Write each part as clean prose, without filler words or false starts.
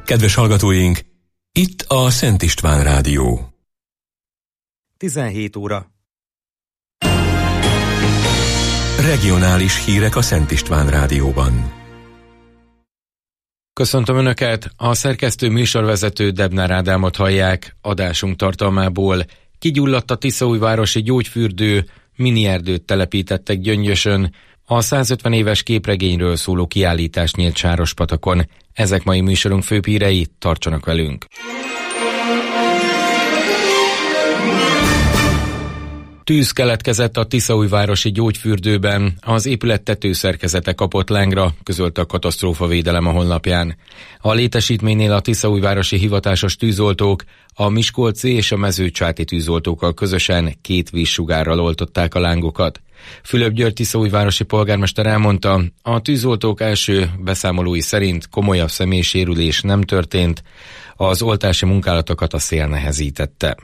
Kedves hallgatóink, itt a Szent István Rádió. 17 óra. Regionális hírek a Szent István Rádióban. Köszöntöm Önöket, a szerkesztő műsorvezető Debnár Ádámot hallják. Adásunk tartalmából: kigyulladt a Tiszaújvárosi gyógyfürdő, mini erdőt telepítettek Gyöngyösön, a 150 éves képregényről szóló kiállítás nyílt Sárospatakon. Ezek mai műsorunk főbb hírei, tartsanak velünk! Tűz keletkezett a Tiszaújvárosi gyógyfürdőben, az épület tetőszerkezete kapott lángra, közölte a katasztrófavédelem a honlapján. A létesítménynél a tiszaújvárosi hivatásos tűzoltók, a miskolci és a mezőcsáti tűzoltókkal közösen 2 vízsugárral oltották a lángokat. Fülöp György tiszaújvárosi polgármester elmondta, a tűzoltók első beszámolói szerint komolyabb személysérülés nem történt, az oltási munkálatokat a szél nehezítette.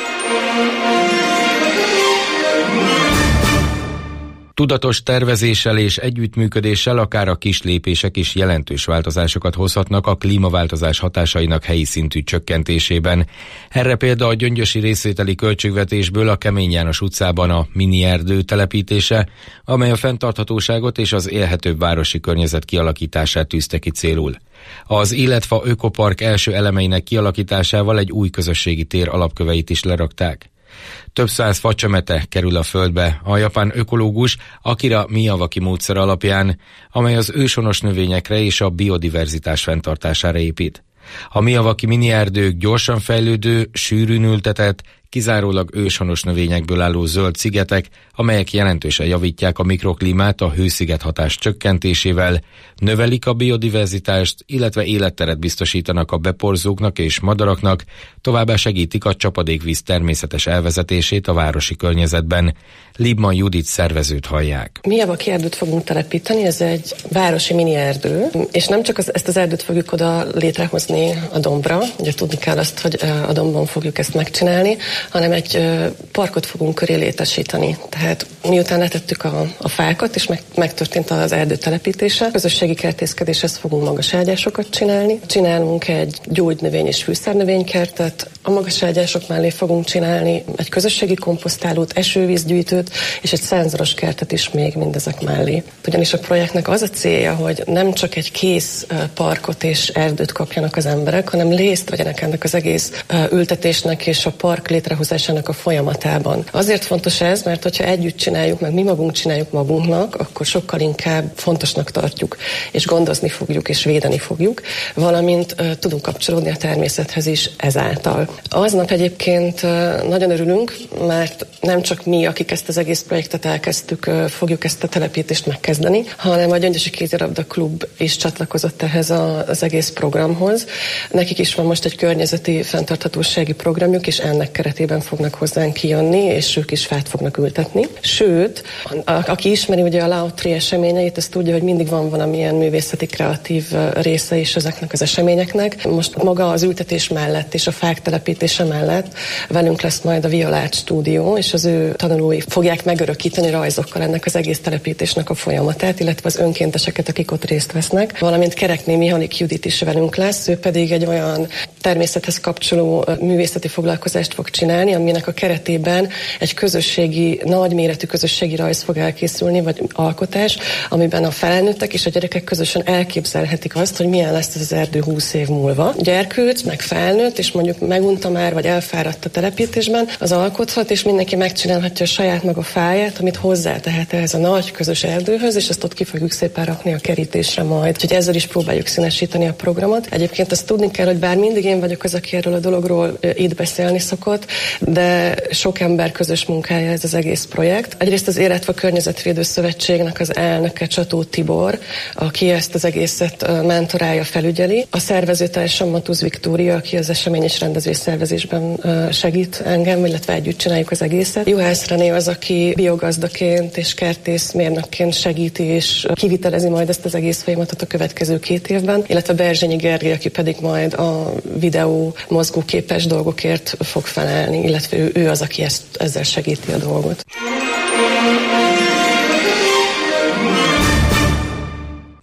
Tudatos tervezéssel és együttműködéssel akár a kis lépések is jelentős változásokat hozhatnak a klímaváltozás hatásainak helyi szintű csökkentésében. Erre példa a gyöngyösi részvételi költségvetésből a Kemény János utcában a mini erdő telepítése, amely a fenntarthatóságot és az élhetőbb városi környezet kialakítását tűzte ki célul. Az Életfa Ökopark első elemeinek kialakításával egy új közösségi tér alapköveit is lerakták. Több 100 facsemete kerül a földbe a japán ökológus Akira Miyawaki módszer alapján, amely az őshonos növényekre és a biodiverzitás fenntartására épít. A Miyawaki mini erdők gyorsan fejlődő, sűrűn ültetett, kizárólag őshonos növényekből álló zöld szigetek, amelyek jelentősen javítják a mikroklímát a hősziget hatás csökkentésével, növelik a biodiverzitást, illetve életteret biztosítanak a beporzóknak és madaraknak, továbbá segítik a csapadékvíz természetes elvezetését a városi környezetben. Libman Judit szervezőt hallják. Miyawaki erdőt fogunk telepíteni, ez egy városi mini erdő, és nem csak ezt az erdőt fogjuk oda létrehozni a dombra, ugye tudni kell azt, hogy a dombon fogjuk ezt megcsinálni, hanem egy parkot fogunk köré létesíteni. Tehát miután letettük a fákat, és megtörtént az erdő telepítése, közösségi kertészkedéshez fogunk magaságyásokat csinálni. Csinálunk egy gyógynövény és fűszernövénykertet, a magaságyások mellé fogunk csinálni egy közösségi komposztálót, esővízgyűjtőt, és egy szenzoros kertet is még mindezek mellé. Ugyanis a projektnek az a célja, hogy nem csak egy kész parkot és erdőt kapjanak az emberek, hanem részt vegyenek ennek az egész ültetésnek és a park létrehozásának a folyamatában. Azért fontos ez, mert hogyha együtt csináljuk, meg mi magunk csináljuk magunknak, akkor sokkal inkább fontosnak tartjuk, és gondozni fogjuk, és védeni fogjuk, valamint tudunk kapcsolódni a természethez is ezáltal. Aznap egyébként nagyon örülünk, mert nem csak mi, akik ezt az egész projektet elkezdtük, fogjuk ezt a telepítést megkezdeni, hanem a Gyöngyösi Kézilabda Klub is csatlakozott ehhez az egész programhoz. Nekik is van most egy környezeti fenntarthatósági programjuk, és ennek keretében fognak hozzánk kijönni, és ők is fát fognak ültetni. Sőt, aki ismeri ugye a Lautri eseményeit, az tudja, hogy mindig van valamilyen művészeti kreatív része is ezeknek az eseményeknek. Most maga az ültetés mellett és a fák telepítése mellett velünk lesz majd a Violát stúdió, és az ő tanulói fogják megörökíteni rajzokkal ennek az egész telepítésnek a folyamatát, illetve az önkénteseket, akik ott részt vesznek. Valamint Kerekné Mihálik Judit is velünk lesz, ő pedig egy olyan természethez kapcsoló művészeti foglalkozást fog csinálni, aminek a keretében egy közösségi, nagyméretű közösségi rajz fog elkészülni, vagy alkotás, amiben a felnőttek és a gyerekek közösen elképzelhetik azt, hogy milyen lesz ez az erdő 20 év múlva. Gyerkőc, meg felnőtt, és mondjuk megunta már, vagy elfáradt a telepítésben, az alkothat, és mindenki megcsinálhatja a saját maga fáját, amit hozzátehet ehhez a nagy közös erdőhöz, és azt ott ki fogjuk szépen rakni a kerítésre majd. Úgyhogy ezzel is próbáljuk színesíteni a programot. Egyébként azt tudni kell, hogy bár mindig én vagyok az, aki erről a dologról itt beszélni szokott, de sok ember közös munkája ez az egész projekt. Egyrészt az Életfa Környezetvédő Szövetségnek az elnöke Csató Tibor, aki ezt az egészet mentorálja, felügyeli. A szervezőtársam Matusz Viktória, aki az esemény és rendezés szervezésben segít engem, illetve együtt csináljuk az egészet. Juhász René az, aki biogazdaként és kertészmérnökként segíti és kivitelezi majd ezt az egész folyamatot a következő 2 évben, illetve Berzsenyi Gergely, aki pedig majd a videó mozgóképes dolgokért fog felelni, illetve ő az, aki ezzel segíti a dolgot.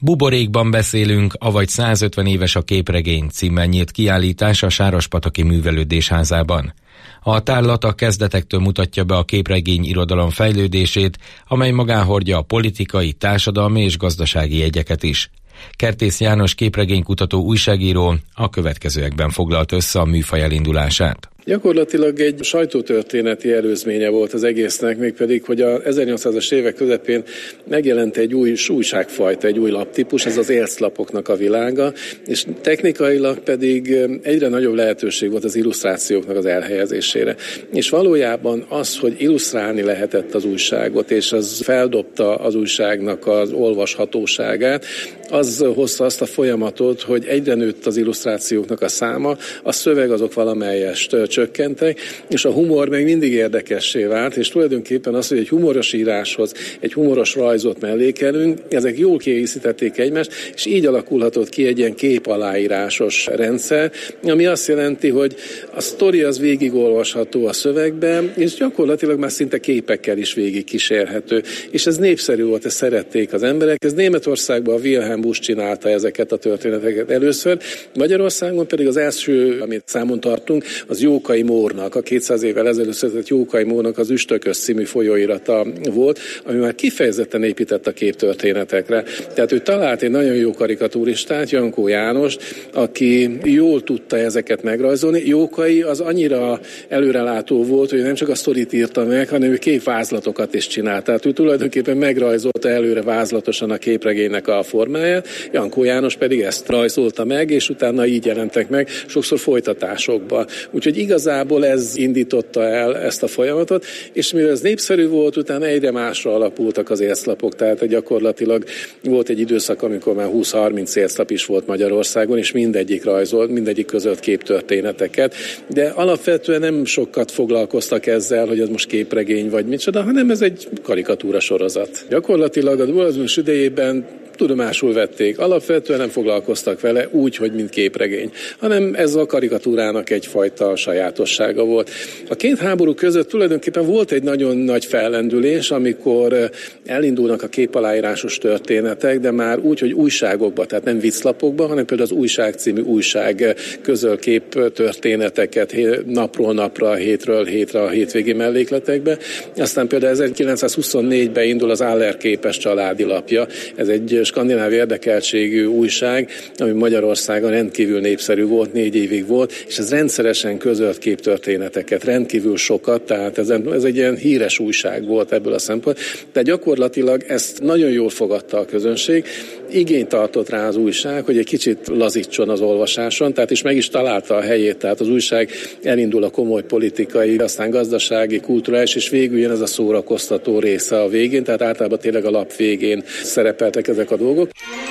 Buborékban beszélünk, avagy 150 éves a képregény címmel nyílt kiállítás a Sárospataki Művelődésházában. A tárlat a kezdetektől mutatja be a képregény irodalom fejlődését, amely magán hordja a politikai, társadalmi és gazdasági jegyeket is. Kertész János képregénykutató újságíró a következőekben foglalt össze a műfaj elindulását. Gyakorlatilag egy sajtótörténeti előzménye volt az egésznek, mégpedig, hogy a 1800-as évek közepén megjelent egy új újságfajta, egy új laptípus, ez az élclapoknak a világa, és technikailag pedig egyre nagyobb lehetőség volt az illusztrációknak az elhelyezésére. És valójában az, hogy illusztrálni lehetett az újságot, és az feldobta az újságnak az olvashatóságát, az hozta azt a folyamatot, hogy egyre nőtt az illusztrációknak a száma, a szöveg azok valamelyest csökkentek, és a humor még mindig érdekessé vált, és tulajdonképpen az, hogy egy humoros íráshoz egy humoros rajzot mellékelünk, ezek jól kiegészítették egymást, és így alakulhatott ki egy ilyen képaláírásos rendszer, ami azt jelenti, hogy a sztori az végigolvasható a szövegben, és gyakorlatilag már szinte képekkel is végig kísérhető. És ez népszerű volt, ezt szerették az emberek. Ez Németországban a Wilhelm Busch csinálta ezeket a történeteket először, Magyarországon pedig az első, amit számon tartunk, az Jókai Mórnak, a 200 évvel ezelőtt született Jókai Mórnak az Üstökös című folyóirata volt, ami már kifejezetten épített a képtörténetekre. Tehát ő talált egy nagyon jó karikatúristát, Jankó Jánost, aki jól tudta ezeket megrajzolni. Jókai az annyira előrelátó volt, hogy nem csak a sztorit írta meg, hanem ő képvázlatokat is csinált. Tehát ő tulajdonképpen megrajzolta előre vázlatosan a képregénynek a formáját, Jankó János pedig ezt rajzolta meg, és utána így jelentek meg, sokszor folytatásokba. Úgyhogy igazából ez indította el ezt a folyamatot, és mivel ez népszerű volt, utána egyre másra alapultak az élclapok, tehát gyakorlatilag volt egy időszak, amikor már 20-30 élclap is volt Magyarországon, és mindegyik rajzolt, mindegyik közölt képtörténeteket, de alapvetően nem sokat foglalkoztak ezzel, hogy ez most képregény vagy micsoda, hanem ez egy karikatúra sorozat. Gyakorlatilag a dualizmus idejében tudomásul vették. Alapvetően nem foglalkoztak vele úgy, hogy mint képregény, hanem ez a karikatúrának egyfajta sajátossága volt. A két háború között tulajdonképpen volt egy nagyon nagy fellendülés, amikor elindulnak a képaláírásos történetek, de már úgy, hogy újságokba, tehát nem vicclapokba, hanem például az Újság című újság közöl kép történeteket napról napra, hétről hétre a hétvégi mellékletekbe. Aztán például 1924-ben indul az Aller képes családi lapja. Ez egy skandináv érdekeltségű újság, ami Magyarországon rendkívül népszerű volt, 4 évig volt, és ez rendszeresen közölt képtörténeteket, rendkívül sokat, tehát ez egy ilyen híres újság volt ebből a szempontból. De gyakorlatilag ezt nagyon jól fogadta a közönség, igényt tartott rá az újság, hogy egy kicsit lazítson az olvasáson, tehát is meg is találta a helyét, tehát az újság elindul a komoly politikai, aztán gazdasági, kulturális, és végül jön ez a szórakoztató része a végén, tehát általában tényleg a lap végén szerepeltek ezek a dolgok.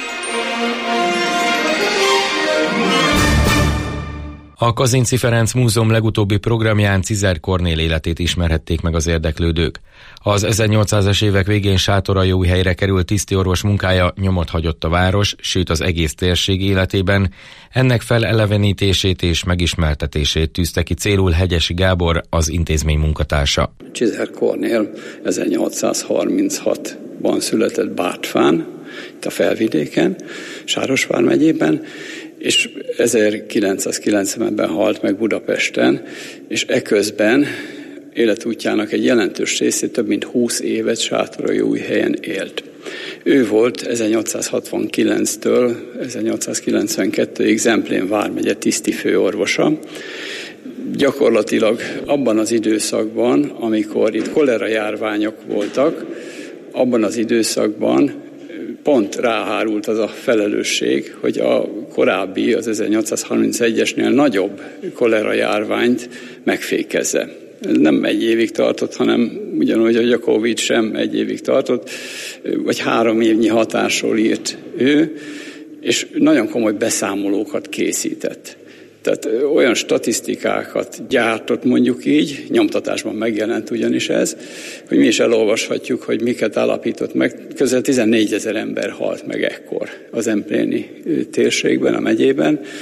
A Kazinczy Ferenc Múzeum legutóbbi programján Cizár Kornél életét ismerhették meg az érdeklődők. Az 1800-as évek végén Sátoraljóújhelyre került tisztiorvos munkája nyomot hagyott a város, sőt az egész térség életében. Ennek felelevenítését és megismertetését tűzte ki célul Hegyesi Gábor, az intézmény munkatársa. Cizár Kornél 1836-ban született Bártfán, itt a Felvidéken, Sárosvár megyében, és 1990-ben halt meg Budapesten, és eközben életútjának egy jelentős részét, több mint 20 évet Sátoraljóújhelyen élt. Ő volt 1869-től 1892-ig Zemplén vármegye tisztifőorvosa. Gyakorlatilag abban az időszakban, amikor itt kolera járványok voltak, abban az időszakban pont ráhárult az a felelősség, hogy a korábbi, az 1831-esnél nagyobb kolera járványt megfékezze. Ez nem 1 évig tartott, hanem ugyanúgy, hogy a Covid sem 1 évig tartott, vagy 3 évnyi hatásról írt ő, és nagyon komoly beszámolókat készített. Tehát olyan statisztikákat gyártott, mondjuk így, nyomtatásban megjelent ugyanis ez, hogy mi is elolvashatjuk, hogy miket állapított meg. Közel 14 000 ember halt meg ekkor az zempléni térségben, a megyében,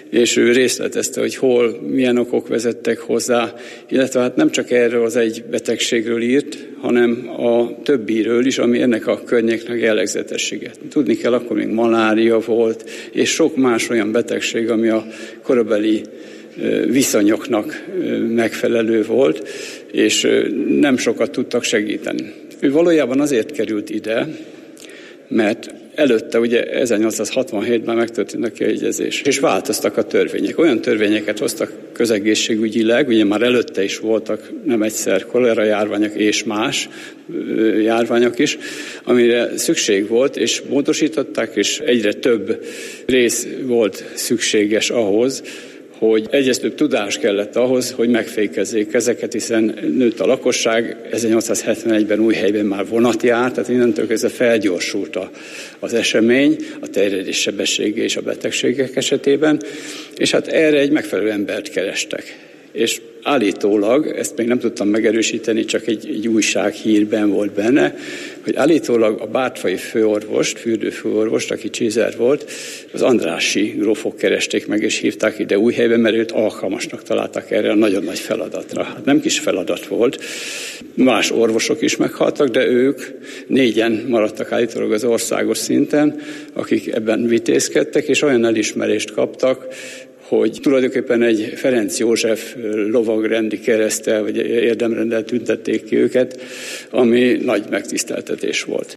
és ő részletezte, hogy hol, milyen okok vezettek hozzá, illetve hát nem csak erről az egy betegségről írt, hanem a többiről is, ami ennek a környéknek jellegzetessége. Tudni kell, akkor még malária volt, és sok más olyan betegség, ami a korabeli viszonyoknak megfelelő volt, és nem sokat tudtak segíteni. Ő valójában azért került ide, mert előtte ugye 1867-ben megtörtént a kiegyezés, és változtak a törvények. Olyan törvényeket hoztak közegészségügyileg, ugye már előtte is voltak nem egyszer kolera járványok és más járványok is, amire szükség volt, és módosították, és egyre több rész volt szükséges ahhoz, hogy egyre több tudás kellett ahhoz, hogy megfékezzék ezeket, hiszen nőtt a lakosság, 1871-ben Újhelyben már vonat járt, tehát innentől kezdve felgyorsult az esemény, a terjedés sebessége és a betegségek esetében, és hát erre egy megfelelő embert kerestek. És állítólag, ezt még nem tudtam megerősíteni, csak egy újsághírben volt benne, hogy állítólag a bártfai főorvost, fürdőfőorvost, aki Csizer volt, az Andrássy grófok keresték meg, és hívták ide Újhelyben, mert őt alkalmasnak találták erre a nagyon nagy feladatra. Hát nem kis feladat volt. Más orvosok is meghaltak, de ők 4-en maradtak állítólag az országos szinten, akik ebben vitézkedtek, és olyan elismerést kaptak, hogy tulajdonképpen egy Ferenc József lovagrendi kereszttel, vagy érdemrenddel tüntették ki őket, ami nagy megtiszteltetés volt.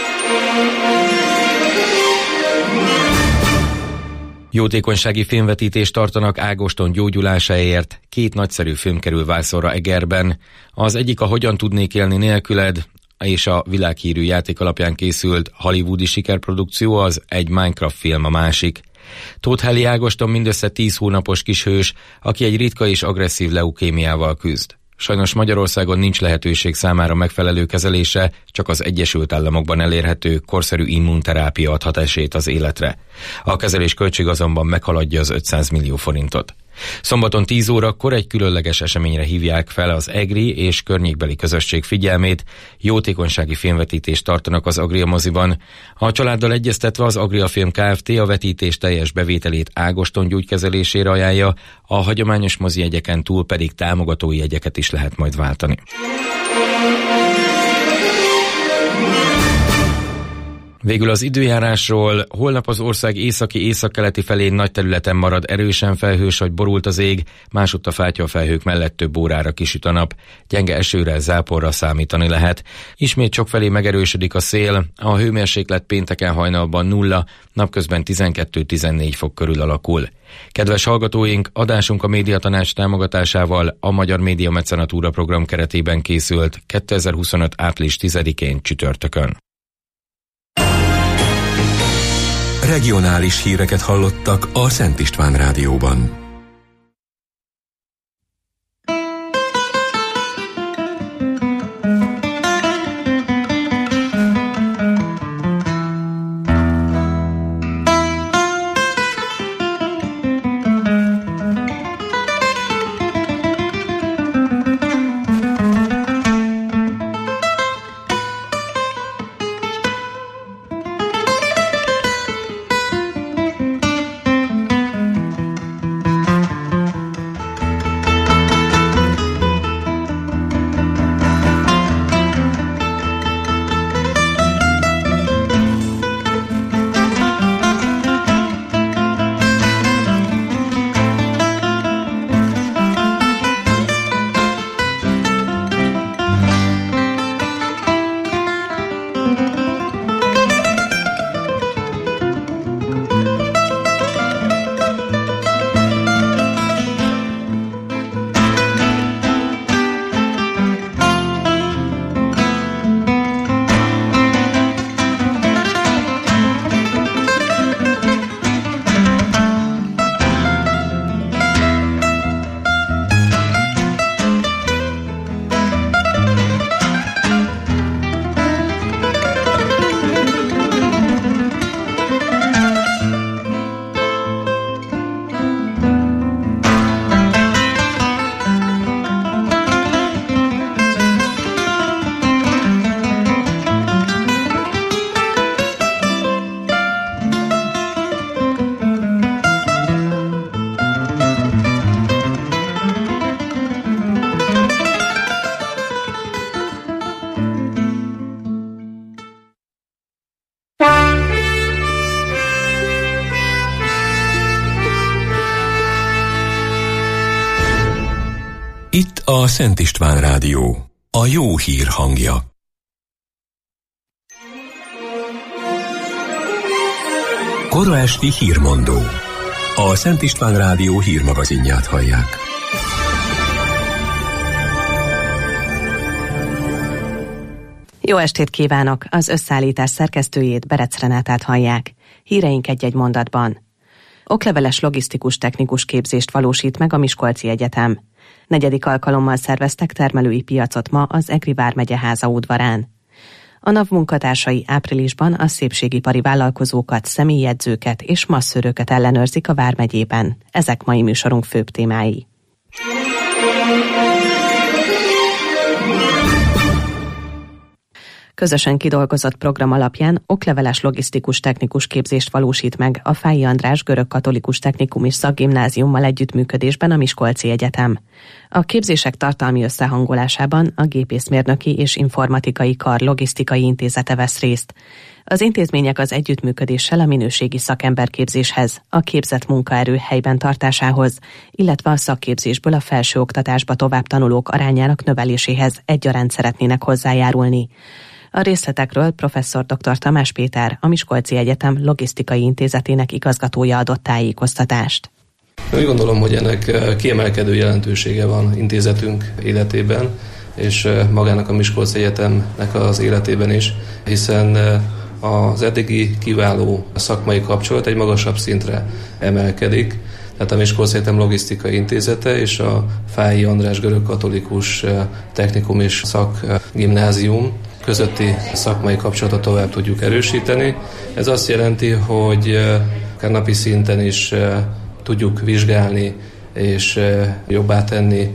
Jótékonysági filmvetítést tartanak Ágoston gyógyulásáért. 2 nagyszerű film kerül vászonra Egerben. Az egyik a Hogyan tudnék élni nélküled, és a világhírű játék alapján készült hollywoodi sikerprodukció, az egy Minecraft film a másik. Tóth Helyi Ágoston mindössze 10 hónapos kishős, aki egy ritka és agresszív leukémiával küzd. Sajnos Magyarországon nincs lehetőség számára megfelelő kezelése, csak az Egyesült Államokban elérhető korszerű immunterápia adhat esélyt az életre. A kezelés költség azonban meghaladja az 500 millió forintot. Szombaton 10 órakor egy különleges eseményre hívják fel az EGRI és környékbeli közösség figyelmét. Jótékonysági filmvetítést tartanak az Agria moziban. A családdal egyeztetve az Agria Film Kft. A vetítés teljes bevételét Ágoston gyógykezelésére ajánlja, a hagyományos mozi jegyeken túl pedig támogatói jegyeket is lehet majd váltani. Végül az időjárásról. Holnap az ország északi-északkeleti felén nagy területen marad erősen felhős vagy borult az ég, másutt a fátyolfelhők mellett több órára kisüt a nap. Gyenge esőre, záporra számítani lehet. Ismét sokfelé megerősödik a szél, a hőmérséklet pénteken hajnalban 0, napközben 12-14 fok körül alakul. Kedves hallgatóink, adásunk a Médiatanács támogatásával a Magyar Média Mecenatúra program keretében készült 2025. április 10-én csütörtökön. Regionális híreket hallottak a Szent István Rádióban. Szent István Rádió, a jó hír hangja. Kora esti hírmondó. A Szent István Rádió hírmagazinját hallják. Jó estét kívánok! Az összeállítás szerkesztőjét, Berec Renátát hallják. Híreink egy-egy mondatban. Okleveles logisztikus technikus képzést valósít meg a Miskolci Egyetem. 4. alkalommal szerveztek termelői piacot ma az Egri vármegye háza udvarán. A NAV munkatársai áprilisban a szépségipari vállalkozókat, személyjegyzőket és masszöröket ellenőrzik a vármegyében. Ezek mai műsorunk főbb témái. Közösen kidolgozott program alapján okleveles logisztikus technikus képzést valósít meg a Fáy András Görögkatolikus Technikum és Szakgimnáziummal együttműködésben a Miskolci Egyetem. A képzések tartalmi összehangolásában a Gépészmérnöki és Informatikai Kar Logisztikai Intézete vesz részt. Az intézmények az együttműködéssel a minőségi szakemberképzéshez, a képzett munkaerő helyben tartásához, illetve a szakképzésből a felsőoktatásba tovább tanulók arányának növeléséhez egyaránt szeretnének hozzájárulni. A részletekről professzor dr. Tamás Péter, a Miskolci Egyetem Logisztikai Intézetének igazgatója adott tájékoztatást. Úgy gondolom, hogy ennek kiemelkedő jelentősége van intézetünk életében, és magának a Miskolci Egyetemnek az életében is, hiszen az eddigi kiváló szakmai kapcsolat egy magasabb szintre emelkedik. Tehát a Miskolci Egyetem Logisztikai Intézete és a Fáy András Görögkatolikus Technikum és Szakgimnázium közötti szakmai kapcsolatot tovább tudjuk erősíteni. Ez azt jelenti, hogy napi szinten is tudjuk vizsgálni és jobbá tenni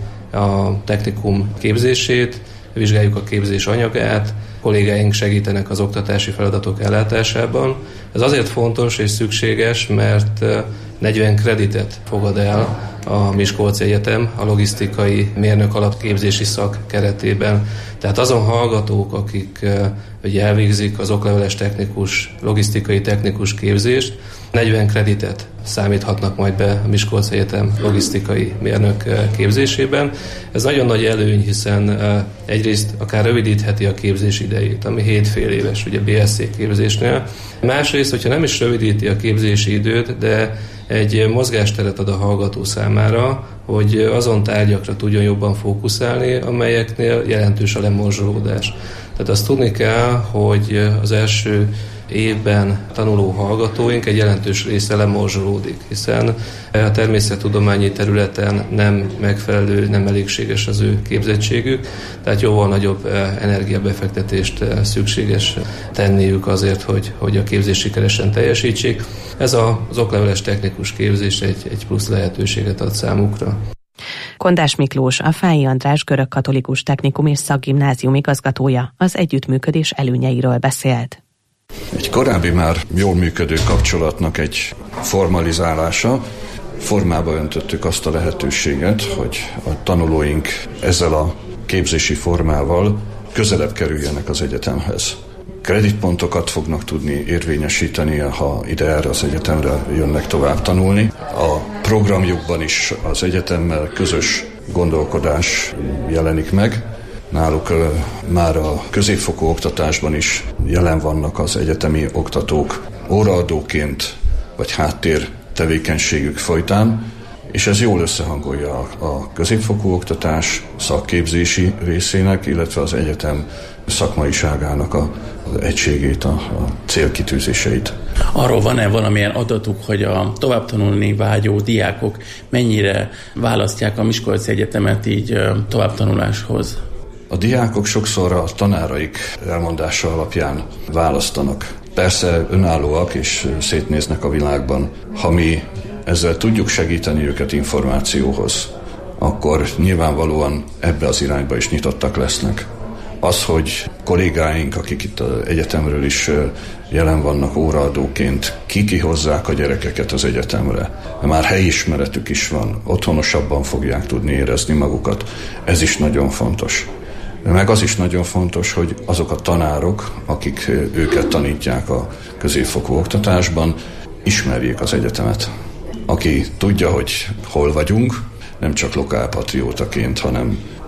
a technikum képzését, vizsgáljuk a képzés anyagát, kollégáink segítenek az oktatási feladatok ellátásában. Ez azért fontos és szükséges, mert 40 kreditet fogad el a Miskolci Egyetem a logisztikai mérnök alapképzési szak keretében. Tehát azon hallgatók, akik elvégzik az okleveles technikus, logisztikai technikus képzést, 40 kreditet számíthatnak majd be a Miskolci Egyetem logisztikai mérnök képzésében. Ez nagyon nagy előny, hiszen egyrészt akár rövidítheti a képzés idejét, ami 7 fél éves, ugye BSc képzésnél. Másrészt, hogyha nem is rövidíti a képzési időt, de egy mozgásteret ad a hallgató számára, hogy azon tárgyakra tudjon jobban fókuszálni, amelyeknél jelentős a lemorzsolódás. Tehát azt tudni kell, hogy az első évben tanuló hallgatóink egy jelentős része lemorzsolódik, hiszen a természettudományi területen nem megfelelő, nem elégséges az ő képzettségük, tehát jóval nagyobb energiabefektetést szükséges tenniük azért, hogy a képzést sikeresen teljesítsék. Ez az okleveles technikus képzés egy plusz lehetőséget ad számukra. Kondás Miklós, a Fáy András Görögkatolikus Technikum és Szakgimnázium igazgatója az együttműködés előnyeiről beszélt. Egy korábbi már jól működő kapcsolatnak egy formalizálása. Formába öntöttük azt a lehetőséget, hogy a tanulóink ezzel a képzési formával közelebb kerüljenek az egyetemhez. Kreditpontokat fognak tudni érvényesíteni, ha ide erre az egyetemre jönnek tovább tanulni. A programjukban is az egyetemmel közös gondolkodás jelenik meg. Náluk már a középfokú oktatásban is jelen vannak az egyetemi oktatók óraadóként vagy háttér tevékenységük folytán, és ez jól összehangolja a középfokú oktatás szakképzési részének, illetve az egyetem szakmaiságának az egységét, a célkitűzéseit. Arról van-e valamilyen adatuk, hogy a továbbtanulni vágyó diákok mennyire választják a Miskolci Egyetemet így továbbtanuláshoz? A diákok sokszor a tanáraik elmondása alapján választanak. Persze önállóak és szétnéznek a világban. Ha mi ezzel tudjuk segíteni őket információhoz, akkor nyilvánvalóan ebbe az irányba is nyitottak lesznek. Az, hogy kollégáink, akik itt az egyetemről is jelen vannak óraadóként, kihozzák a gyerekeket az egyetemre. Már helyismeretük is van, otthonosabban fogják tudni érezni magukat. Ez is nagyon fontos. Meg az is nagyon fontos, hogy azok a tanárok, akik őket tanítják a középfokú oktatásban, ismerjék az egyetemet. Aki tudja, hogy hol vagyunk, nem csak lokálpatriótaként, hanem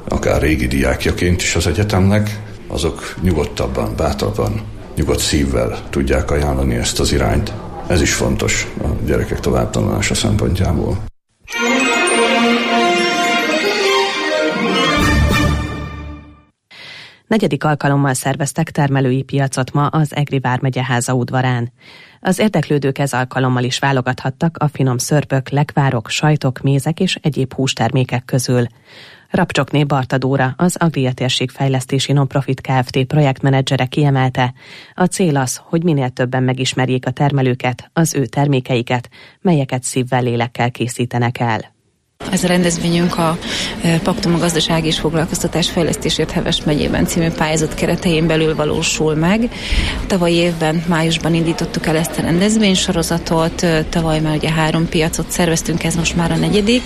akár régi diákjaként is az egyetemnek, azok nyugodtabban, bátrabban, nyugodt szívvel tudják ajánlani ezt az irányt. Ez is fontos a gyerekek továbbtanulása szempontjából. Negyedik alkalommal szerveztek termelői piacot ma az Egri vármegye háza udvarán. Az érdeklődők ez alkalommal is válogathattak a finom szörpök, lekvárok, sajtok, mézek és egyéb hústermékek közül. Rapcsokné Barta Dóra, az Agria Térségfejlesztési Nonprofit Kft. Projektmenedzsere kiemelte, a cél az, hogy minél többen megismerjék a termelőket, az ő termékeiket, melyeket szívvel, lélekkel készítenek el. Ez a rendezvényünk a Paktum a gazdaság és foglalkoztatás fejlesztésért Heves megyében című pályázat keretein belül valósul meg. Tavalyi évben, májusban indítottuk el ezt a rendezvénysorozatot, tavaly már ugye 3 piacot szerveztünk, ez most már a 4.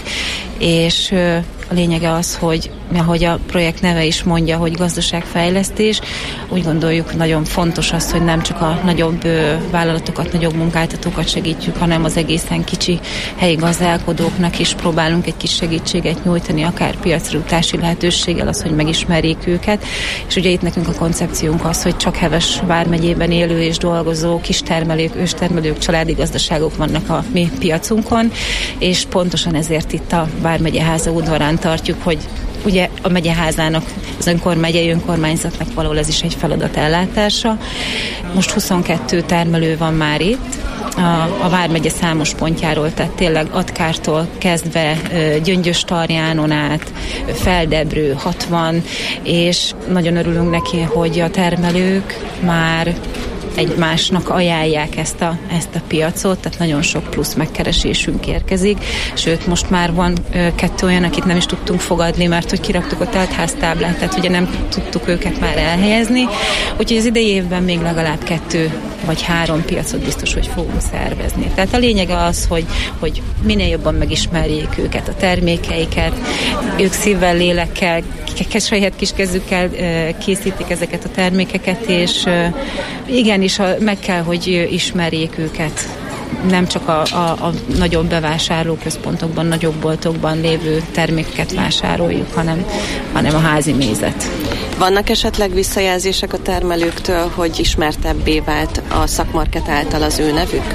és a lényege az, hogy ahogy a projekt neve is mondja, hogy gazdaságfejlesztés, úgy gondoljuk, nagyon fontos az, hogy nem csak a nagyobb vállalatokat, nagyobb munkáltatókat segítjük, hanem az egészen kicsi helyi gazdálkodóknak is próbálunk egy kis segítséget nyújtani, akár piacra jutási lehetőséggel, az, hogy megismerjék őket. És ugye itt nekünk a koncepciónk az, hogy csak Heves vármegyében élő és dolgozó kistermelők, őstermelők, családi gazdaságok vannak a mi piacunkon, és pontosan ezért itt a vármegye háza udvarán tartjuk, hogy ugye a megyeházának, az megyei önkormányzatnak valahol ez is egy feladat ellátása. Most 22 termelő van már itt, a vármegye számos pontjáról, tehát tényleg Atkártól kezdve Gyöngyös-Tarjánon át, Feldebrő 60, és nagyon örülünk neki, hogy a termelők már egymásnak ajánlják ezt a piacot, tehát nagyon sok plusz megkeresésünk érkezik, sőt most már van 2 olyan, akit nem is tudtunk fogadni, mert hogy kiraktuk a teltháztáblát, tehát ugye nem tudtuk őket már elhelyezni, úgyhogy az idei évben még legalább 2 vagy 3 piacot biztos, hogy fogunk szervezni. Tehát a lényege az, hogy minél jobban megismerjék őket, a termékeiket, ők szívvel, lélekkel, saját kis kezükkel készítik ezeket a termékeket, és igenis meg kell, hogy ismerjék őket. Nem csak a nagyobb bevásárlóközpontokban, nagyobb boltokban lévő termékeket vásároljuk, hanem a házi mézet. Vannak esetleg visszajelzések a termelőktől, hogy ismertebbé vált a szakmarket által az ő nevük?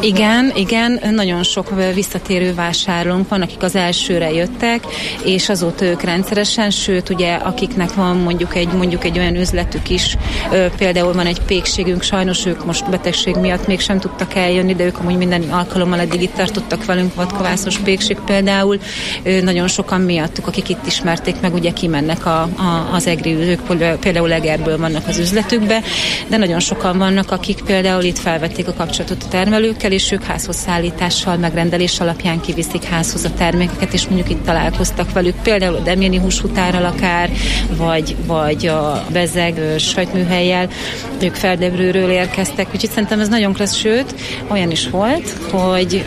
Igen, nagyon sok visszatérő vásárlónk van, akik az elsőre jöttek, és azóta ők rendszeresen, sőt, ugye, akiknek van mondjuk egy olyan üzletük is, például van egy pékségünk, sajnos ők most betegség miatt mégsem tudtak eljönni, de ők amúgy minden alkalommal eddig itt tartottak velünk, vadkavászos pékség például, nagyon sokan miattuk, akik itt ismerték meg, ugye kimennek az egri, ők például Egerből vannak az üzletükbe, de nagyon sokan vannak, akik például itt felvették a kapcsolatot a termelőkkel, és ők házhoz szállítással, megrendelés alapján kiviszik házhoz a termékeket, és mondjuk itt találkoztak velük, például a Demjeni húsfutárral akár, vagy a Bezeg sajtműhellyel, ők Feldebrőről érkeztek, úgyhogy szerintem ez nagyon klassz, sőt, olyan is volt, hogy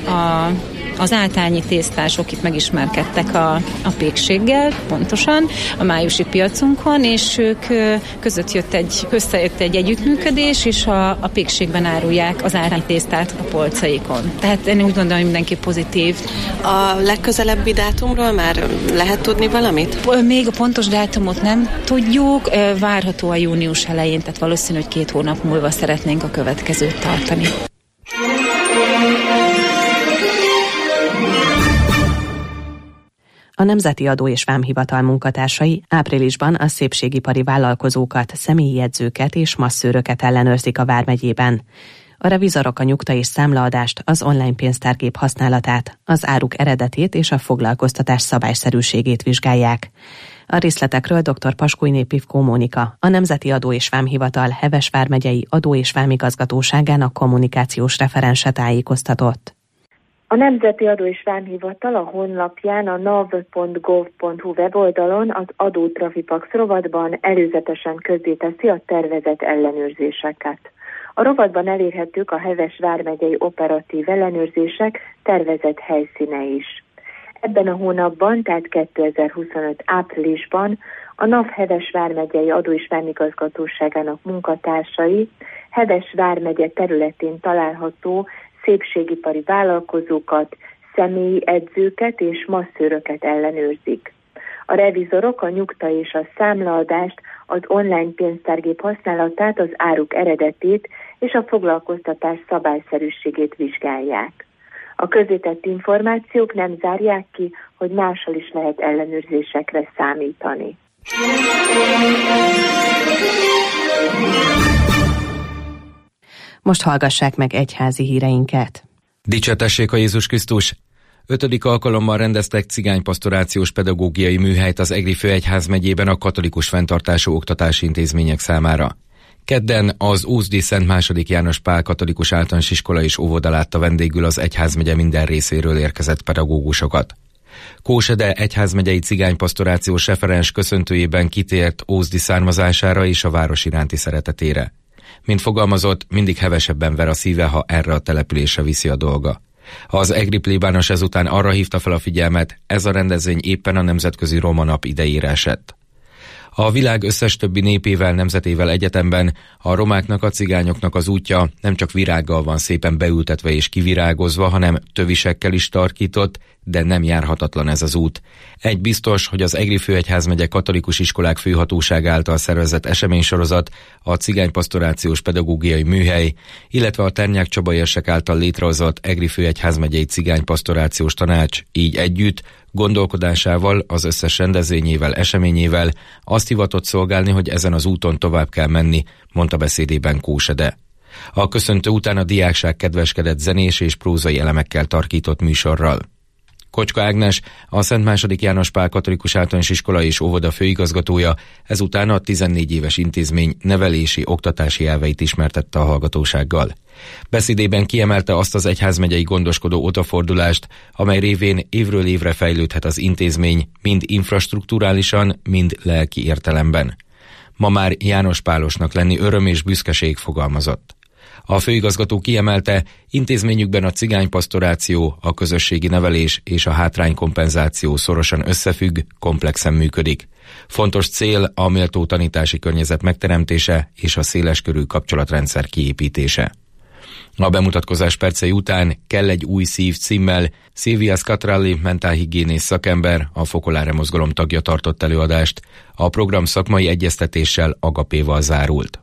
az áltányi tésztások itt megismerkedtek a pékséggel, pontosan, a májusi piacunkon, és ők összejött egy együttműködés, és a pékségben árulják az áltányi tésztát a polcaikon. Tehát én úgy gondolom, hogy mindenki pozitív. A legközelebbi dátumról már lehet tudni valamit? Még a pontos dátumot nem tudjuk, várható a június elején, tehát valószínű, hogy 2 hónap múlva szeretnénk a következőt tartani. A Nemzeti Adó és Vámhivatal munkatársai áprilisban a szépségipari vállalkozókat, személyi jegyzőket és masszőröket ellenőrzik a vármegyében. A revizorok a nyugta és számlaadást, az online pénztárgép használatát, az áruk eredetét és a foglalkoztatás szabályszerűségét vizsgálják. A részletekről dr. Paskújné Pivkó Mónika, a Nemzeti Adó és Vámhivatal Heves vármegyei adó- és vámigazgatóságának kommunikációs referense tájékoztatott. A Nemzeti Adó és Vámhivatal a honlapján, a nav.gov.hu weboldalon az adótrafipax rovatban előzetesen közzéteszi a tervezett ellenőrzéseket. A rovatban elérhetők a Heves vármegyei operatív ellenőrzések tervezett helyszíne is. Ebben a hónapban, tehát 2025 áprilisban a NAV Heves vármegyei adó- és vámigazgatóságának munkatársai Heves vármegye területén található szépségipari vállalkozókat, személyi edzőket és masszőröket ellenőrzik. A revizorok a nyugta és a számlaadást, az online pénztárgép használatát, az áruk eredetét és a foglalkoztatás szabályszerűségét vizsgálják. A közzétett információk nem zárják ki, hogy máshol is lehet ellenőrzésekre számítani. Most hallgassák meg egyházi híreinket. Dicsértessék a Jézus Krisztus! 5. alkalommal rendeztek cigánypastorációs pedagógiai műhelyt az Egri Főegyházmegyében a katolikus fenntartású oktatási intézmények számára. Kedden az Ózdi Szent II. János Pál Katolikus Általános Iskola és Óvoda látta vendégül az egyházmegye minden részéről érkezett pedagógusokat. Kósede egyházmegyei cigánypastorációs referens köszöntőjében kitért Ózdi származására és a város iránti szeretetére. Mint fogalmazott, mindig hevesebben ver a szíve, ha erre a településre viszi a dolga. Az egri plébános ezután arra hívta fel a figyelmet, ez a rendezvény éppen a Nemzetközi Roma Nap idejére esett. A világ összes többi népével, nemzetével egyetemben a romáknak, a cigányoknak az útja nem csak virággal van szépen beültetve és kivirágozva, hanem tövisekkel is tarkított, de nem járhatatlan ez az út. Egy biztos, hogy az Egri Főegyházmegye Katolikus Iskolák Főhatóság által szervezett eseménysorozat, a cigánypastorációs pedagógiai műhely, illetve a Ternyák Csaba érsek által létrehozott Egri Főegyházmegyei Cigánypastorációs Tanács így együtt gondolkodásával, az összes rendezvényével, eseményével azt hivatott szolgálni, hogy ezen az úton tovább kell menni, mondta beszédében Kósede. A köszöntő után a diákság kedveskedett zenés és prózai elemekkel tarkított műsorral. Kocska Ágnes, a Szent II. János Pál Katolikus Általános Iskola és Óvoda főigazgatója ezután a 14 éves intézmény nevelési, oktatási elveit ismertette a hallgatósággal. Beszédében kiemelte azt az egyházmegyei gondoskodó odafordulást, amely révén évről évre fejlődhet az intézmény, mind infrastrukturálisan, mind lelki értelemben. Ma már János Pálosnak lenni öröm és büszkeség, fogalmazott. A főigazgató kiemelte, intézményükben a cigánypastoráció, a közösségi nevelés és a hátránykompenzáció szorosan összefügg, komplexen működik. Fontos cél a méltó tanítási környezet megteremtése és a széleskörű kapcsolatrendszer kiépítése. A bemutatkozás percei után Kell egy új szív címmel Silvia Scatralli mentálhigiénész szakember, a Focolare mozgalom tagja tartott előadást. A program szakmai egyeztetéssel agapéval zárult.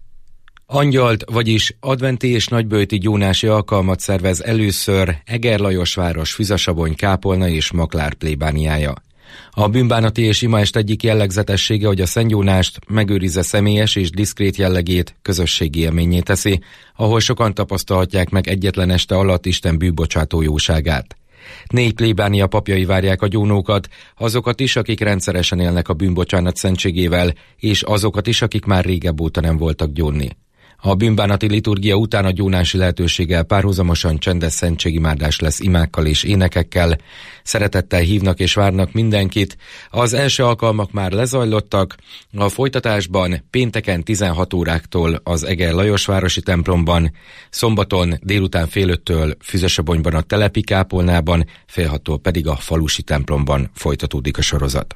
Angyalt, vagyis adventi és nagyböjti gyónási alkalmat szervez először Eger-Lajosváros, Füzesabony, Kápolna és Maklár plébániája. A bűnbánati és imaest egyik jellegzetessége, hogy a szentgyónást megőrizze személyes és diszkrét jellegét, közösségi élménnyé teszi, ahol sokan tapasztalhatják meg egyetlen este alatt Isten bűnbocsátó jóságát. 4 plébánia papjai várják a gyónókat, azokat is, akik rendszeresen élnek a bűnbocsánat szentségével, és azokat is, akik már régebb óta nem voltak gyónni. A bűnbánati liturgia után a gyónási lehetőséggel párhuzamosan csendes szentségimádás lesz imákkal és énekekkel. Szeretettel hívnak és várnak mindenkit. Az első alkalmak már lezajlottak. A folytatásban pénteken 16 óráktól az Eger-Lajosvárosi templomban, szombaton délután fél 5-től Füzesabonyban a telepi kápolnában, fél 6-tól pedig a falusi templomban folytatódik a sorozat.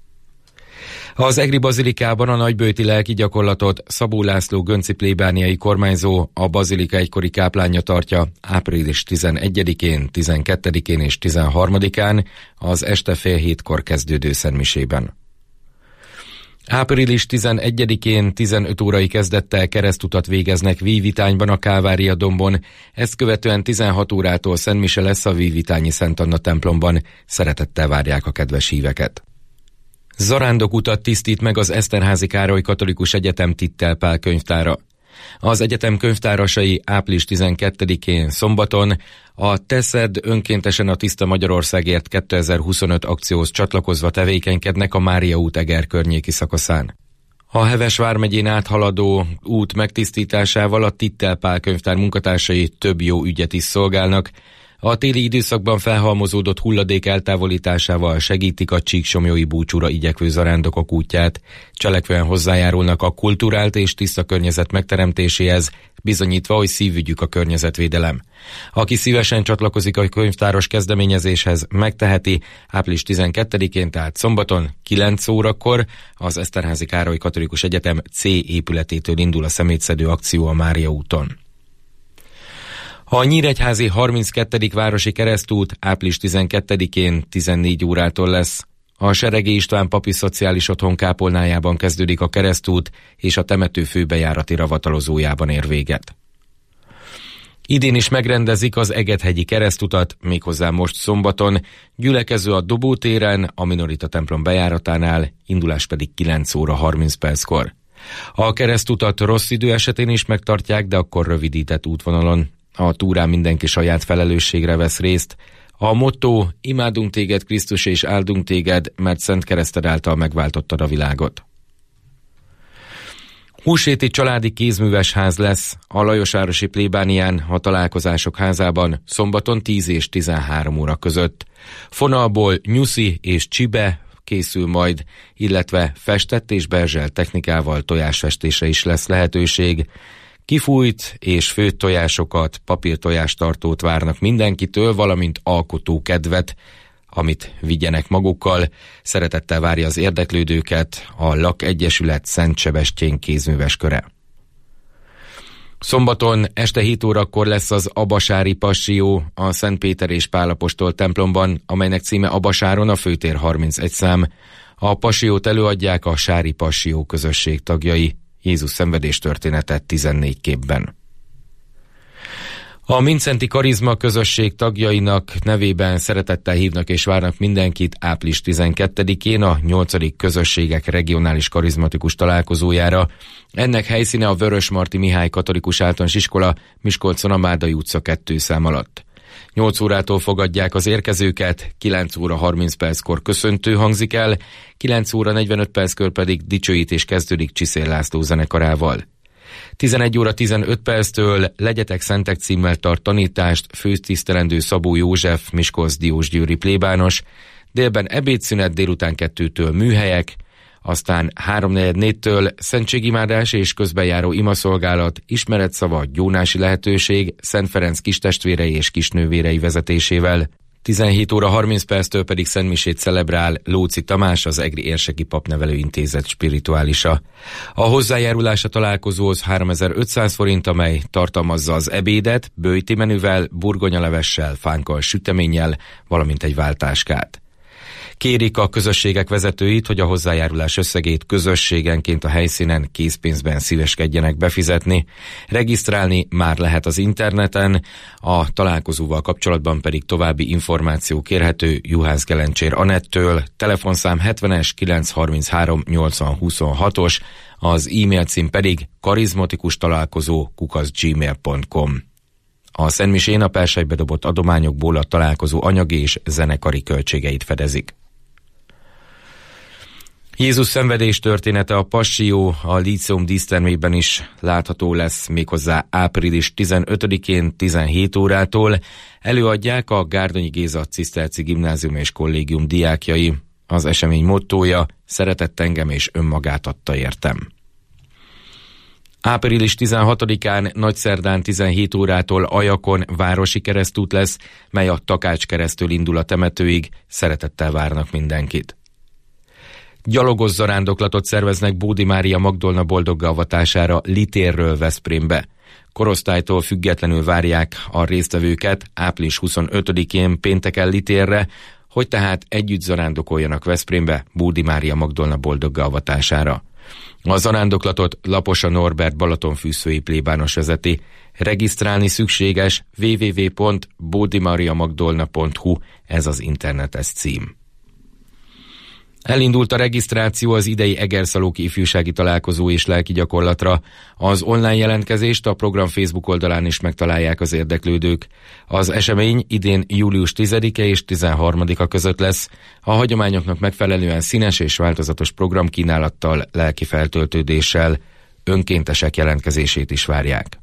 Az Egri bazilikában a nagyböjti lelki gyakorlatot Szabó László gönci plébániai kormányzó, a bazilika egykori káplánja tartja április 11-én, 12-én és 13-án az este fél 7-kor kezdődő szentmisében. Április 11-én 15 órai kezdettel keresztutat végeznek Víjvitányban a Kálvária dombon, ezt követően 16 órától szentmise lesz a Víjvitányi Szent Anna templomban, szeretettel várják a kedves híveket. Zarándokutat tisztít meg az Eszterházy Károly Katolikus Egyetem Tittel Pál könyvtára. Az egyetem könyvtárasai április 12-én szombaton a Teszed önkéntesen a Tiszta Magyarországért 2025 akcióhoz csatlakozva tevékenykednek a Mária út Eger környéki szakaszán. A Heves vármegyén áthaladó út megtisztításával a Tittel Pál könyvtár munkatársai több jó ügyet is szolgálnak. A téli időszakban felhalmozódott hulladék eltávolításával segítik a Csíksomlyói búcsúra igyekvő zarándokok útját, cselekvően hozzájárulnak a kulturált és tiszta környezet megteremtéséhez, bizonyítva, hogy szívügyük a környezetvédelem. Aki szívesen csatlakozik a könyvtáros kezdeményezéshez, megteheti április 12-én, tehát szombaton 9 órakor az Eszterházy Károly Katolikus Egyetem C épületétől indul a szemétszedő akció a Mária úton. A Nyíregyházi 32. városi keresztút április 12-én 14 órától lesz. A Seregi István papi szociális otthon kápolnájában kezdődik a keresztút, és a temető főbejárati ravatalozójában ér véget. Idén is megrendezik az Egethegyi keresztutat, méghozzá most szombaton, gyülekező a Dobó téren, a Minorita templom bejáratánál, indulás pedig 9 óra 30 perckor. A keresztutat rossz idő esetén is megtartják, de akkor rövidített útvonalon. A túrán mindenki saját felelősségre vesz részt. A motto: imádunk téged, Krisztus, és áldunk téged, mert szent kereszted által megváltottad a világot. Húsvéti családi kézműves ház lesz a Lajosvárosi plébánián, a Találkozások házában szombaton 10 és 13 óra között. Fonalból nyuszi és csibe készül majd, illetve festett és berzselt technikával tojásfestésre is lesz lehetőség. Kifújt és főtt tojásokat, papírtojástartót várnak mindenkitől, valamint alkotókedvet, amit vigyenek magukkal. Szeretettel várja az érdeklődőket a LAK Egyesület Szent Sebestyén kézműves köre. Szombaton este 7 órakor lesz az Abasári Passió a Szent Péter és Pál apostol templomban, amelynek címe Abasáron, a Főtér 31 szám. A pasiót előadják a Sári Passió közösség tagjai. Jézus szenvedés történetet 14 képben. A Mindszenty Karizma közösség tagjainak nevében szeretettel hívnak és várnak mindenkit április 12-én a 8. közösségek regionális karizmatikus találkozójára. Ennek helyszíne a Vörösmarty Mihály Katolikus Általános Iskola, Miskolcon, a Mádai utca 2 szám alatt. 8 órától fogadják az érkezőket, 9 óra 30 perckor köszöntő hangzik el, 9 óra 45 perckor pedig dicsőítés kezdődik Csiszér László zenekarával. 11 óra 15 perctől Legyetek Szentek címmel tart tanítást főtisztelendő Szabó József Miskolc-Diósgyőri plébános, délben ebédszünet, délután 2-től műhelyek, aztán 3-4-től szentségimádás és közbenjáró imaszolgálat, ismeretszava, gyónási lehetőség Szent Ferenc kistestvérei és kisnővérei vezetésével. 17 óra 30 perctől pedig szentmisét celebrál Lóczy Tamás, az Egri Érseki Papnevelő Intézet spirituálisa. A hozzájárulás a találkozóhoz 3500 forint, amely tartalmazza az ebédet, böjti menüvel, burgonyalevessel, fánkkal, süteménnyel, valamint egy váltáskát. Kérik a közösségek vezetőit, hogy a hozzájárulás összegét közösségenként a helyszínen készpénzben szíveskedjenek befizetni. Regisztrálni már lehet az interneten, a találkozóval kapcsolatban pedig további információ kérhető Juhász Gelencsér Anettől, telefonszám 70-es 933 80 26-os, az e-mail cím pedig karizmatikustalálkozó@gmail.com. A szentmisén a persejbe dobott adományokból a találkozó anyagi és zenekari költségeit fedezik. Jézus szenvedés története, a Passió a Líceum dísztermében is látható lesz, méghozzá április 15-én 17 órától. Előadják a Gárdonyi Géza Ciszterci Gimnázium és Kollégium diákjai. Az esemény mottója: szeretett engem és önmagát adta értem. Április 16-án nagyszerdán 17 órától Ajakon városi keresztút lesz, mely a Takács keresztől indul a temetőig. Szeretettel várnak mindenkit. Gyalogos zarándoklatot szerveznek Bódi Mária Magdolna boldoggá avatására Litérről Veszprémbe. Korosztálytól függetlenül várják a résztvevőket április 25-én pénteken Litérre, hogy tehát együtt zarándokoljanak Veszprémbe Bódi Mária Magdolna boldoggá avatására. A zarándoklatot Laposa Norbert balatonfűszői plébános vezeti. Regisztrálni szükséges: www.bodimariamagdolna.hu, ez az internetes cím. Elindult a regisztráció az idei Egerszalóki ifjúsági találkozó és lelki gyakorlatra. Az online jelentkezést a program Facebook oldalán is megtalálják az érdeklődők. Az esemény idén július 10-e és 13-a között lesz. A hagyományoknak megfelelően színes és változatos programkínálattal, lelki feltöltődéssel. Önkéntesek jelentkezését is várják.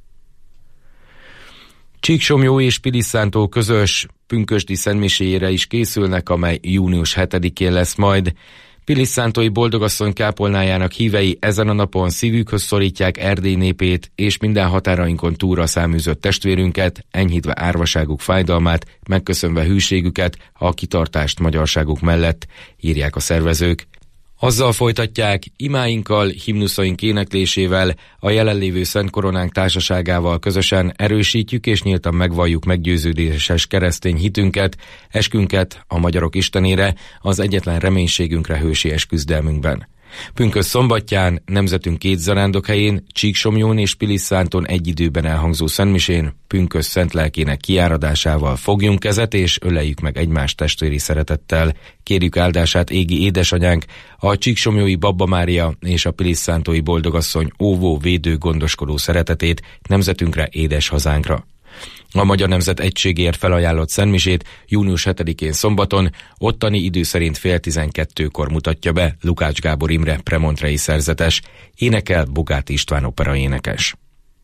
Csíksomlyó és Pilisszántó közös pünkösdi szentmiséjére is készülnek, amely június 7-én lesz majd. Pilisszántói boldogasszony kápolnájának hívei ezen a napon szívükhöz szorítják Erdély népét és minden határainkon túlra száműzött testvérünket, enyhítve árvaságuk fájdalmát, megköszönve hűségüket, a kitartást magyarságuk mellett, írják a szervezők. Azzal folytatják, imáinkkal, himnuszaink éneklésével, a jelenlévő Szent Koronánk társaságával közösen erősítjük és nyíltan megvalljuk meggyőződéses keresztény hitünket, eskünket a magyarok istenére, az egyetlen reménységünkre hősies küzdelmünkben. Pünkösd szombatján, nemzetünk két zarándokhelyén, Csíksomlyón és Pilisszánton egy időben elhangzó szentmisén, Pünkösd szent lelkének kiáradásával fogjunk kezet és öleljük meg egymást testvéri szeretettel. Kérjük áldását égi édesanyánk, a Csíksomlyói Babba Mária és a Pilisszántói Boldogasszony óvó, védő, gondoskodó szeretetét nemzetünkre, édes hazánkra. A Magyar Nemzet Egységért felajánlott szentmisét június 7-én szombaton, ottani idő szerint 11:30-kor mutatja be Lukács Gábor Imre premontrei szerzetes, énekel Bogáti István operaénekes.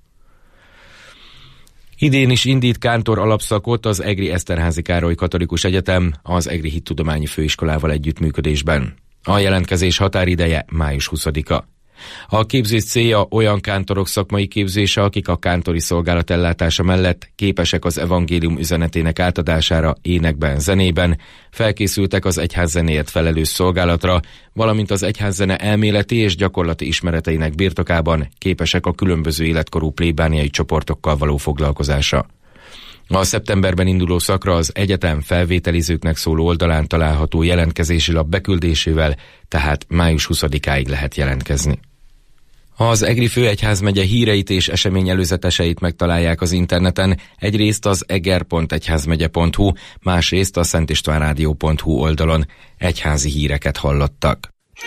Idén is indít kántor alapszakot az Egri Eszterházy Károly Katolikus Egyetem az Egri Hittudományi Főiskolával együttműködésben. A jelentkezés határideje május 20-a. A képzés célja olyan kántorok szakmai képzése, akik a kántori szolgálat ellátása mellett képesek az evangélium üzenetének átadására énekben, zenében, felkészültek az egyházzenéért felelős szolgálatra, valamint az egyházzene elméleti és gyakorlati ismereteinek birtokában képesek a különböző életkorú plébániai csoportokkal való foglalkozásra. A szeptemberben induló szakra az egyetem felvételizőknek szóló oldalán található jelentkezési lap beküldésével, tehát május 20-áig lehet jelentkezni. Az Egri Főegyházmegye híreit és esemény előzeteseit megtalálják az interneten, egyrészt az eger.egyházmegye.hu, másrészt a szentistvánrádió.hu oldalon. Egyházi híreket hallottak.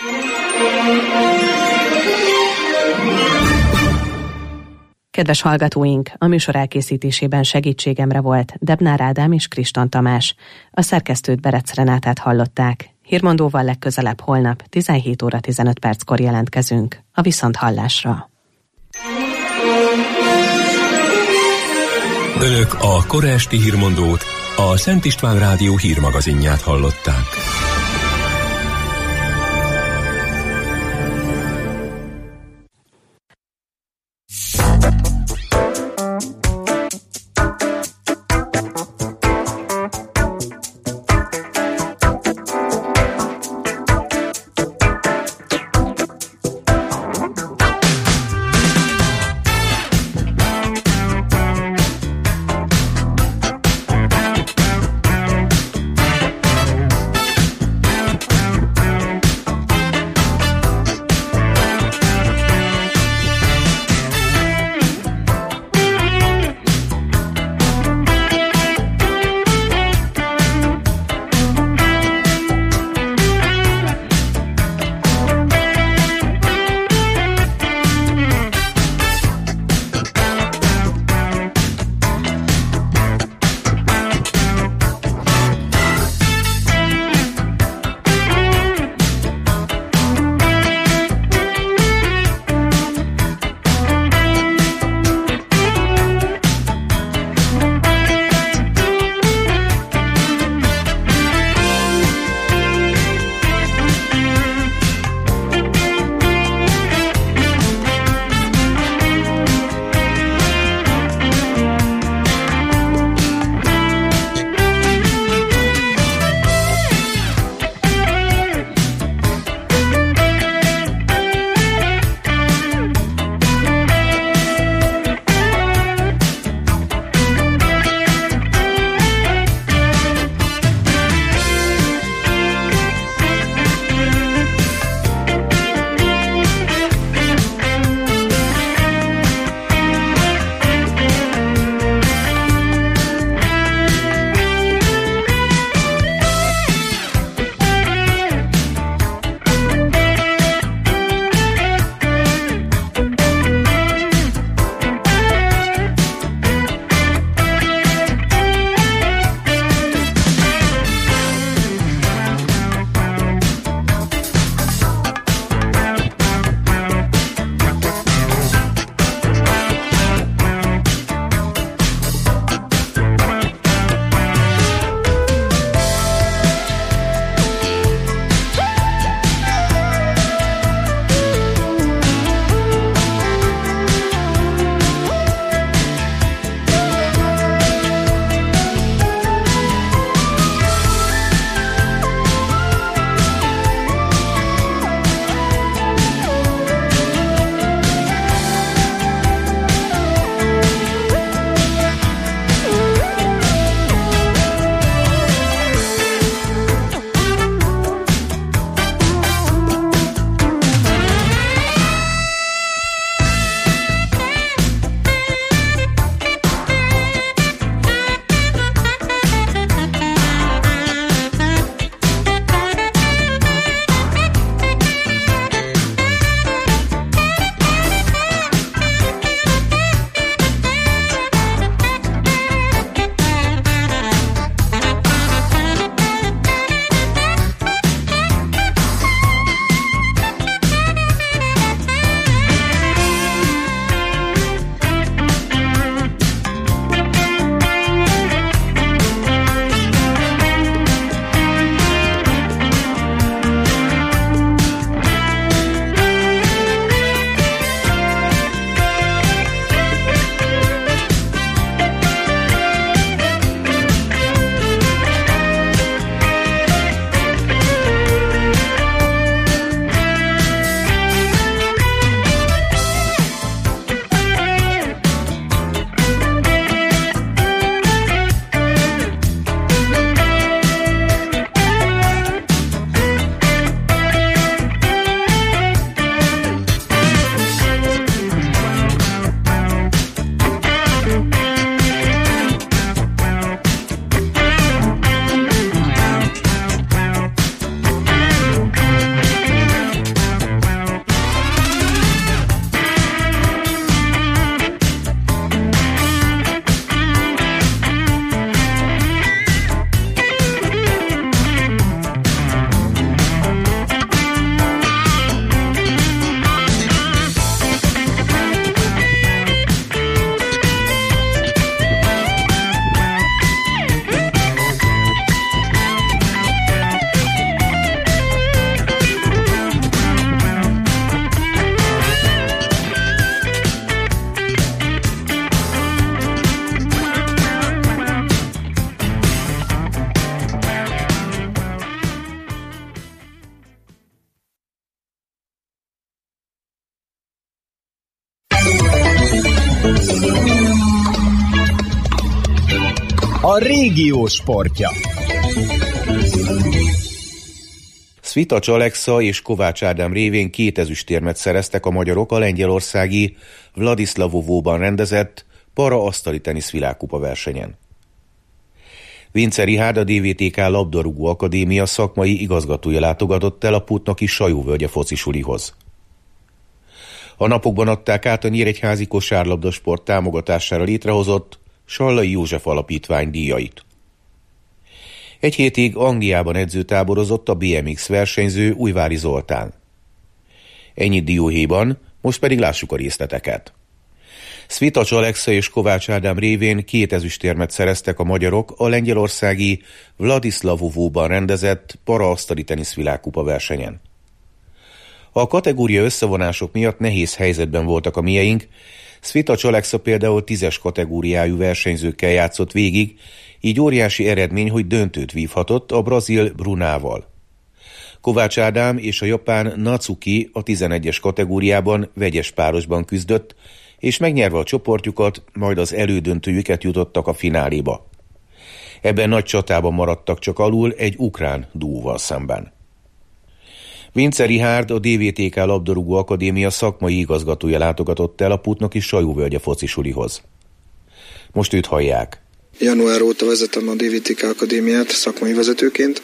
Kedves hallgatóink, a műsor elkészítésében segítségemre volt Debnár Ádám és Kriston Tamás. A szerkesztőt Berec Renátát hallották. Hírmondóval legközelebb holnap 17:15 jelentkezünk. A viszonthallásra. Önök a kora esti hírmondót, a Szent István Rádió hírmagazinját hallották. A régió sportja. Svitacs Alexa és Kovács Ádám révén 2 ezüstérmet szereztek a magyarok a lengyelországi Vladislavovóban rendezett para-asztali tenisz világkupa versenyen. Vince Richárd, a DVTK labdarúgó akadémia szakmai igazgatója látogatott el a Putnoki Sajóvölgye focisulihoz. A napokban adták át a nyíregyházi kosárlabdasport támogatására létrehozott Sallai József Alapítvány díjait. Egy hétig Angliában edzőtáborozott a BMX versenyző Újvári Zoltán. Ennyit dióhéjban, most pedig lássuk a részleteket. Svitacs Alexa és Kovács Ádám révén 2 ezüstérmet szereztek a magyarok a lengyelországi Vladislavovóban rendezett para-asztali tenisz világkupa versenyen. A kategória összevonások miatt nehéz helyzetben voltak a mieink. Svitacs Alexa például 10-es kategóriájú versenyzőkkel játszott végig, így óriási eredmény, hogy döntőt vívhatott a brazil Brunával. Kovács Ádám és a japán Natsuki a 11-es kategóriában vegyes párosban küzdött, és megnyerve a csoportjukat, majd az elődöntőjüket jutottak a fináléba. Ebben nagy csatában maradtak csak alul egy ukrán duóval szemben. Vince Richárd, a DVTK labdarúgó akadémia szakmai igazgatója látogatott el a Putnoki Sajóvölgye focisulihoz. Most őt hallják. Január óta vezetem a DVTK akadémiát szakmai vezetőként,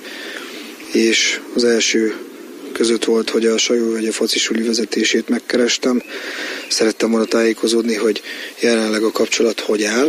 és az első között volt, hogy a Sajóvölgye focisuli vezetését megkerestem. Szerettem volna tájékozódni, hogy jelenleg a kapcsolat hogy áll.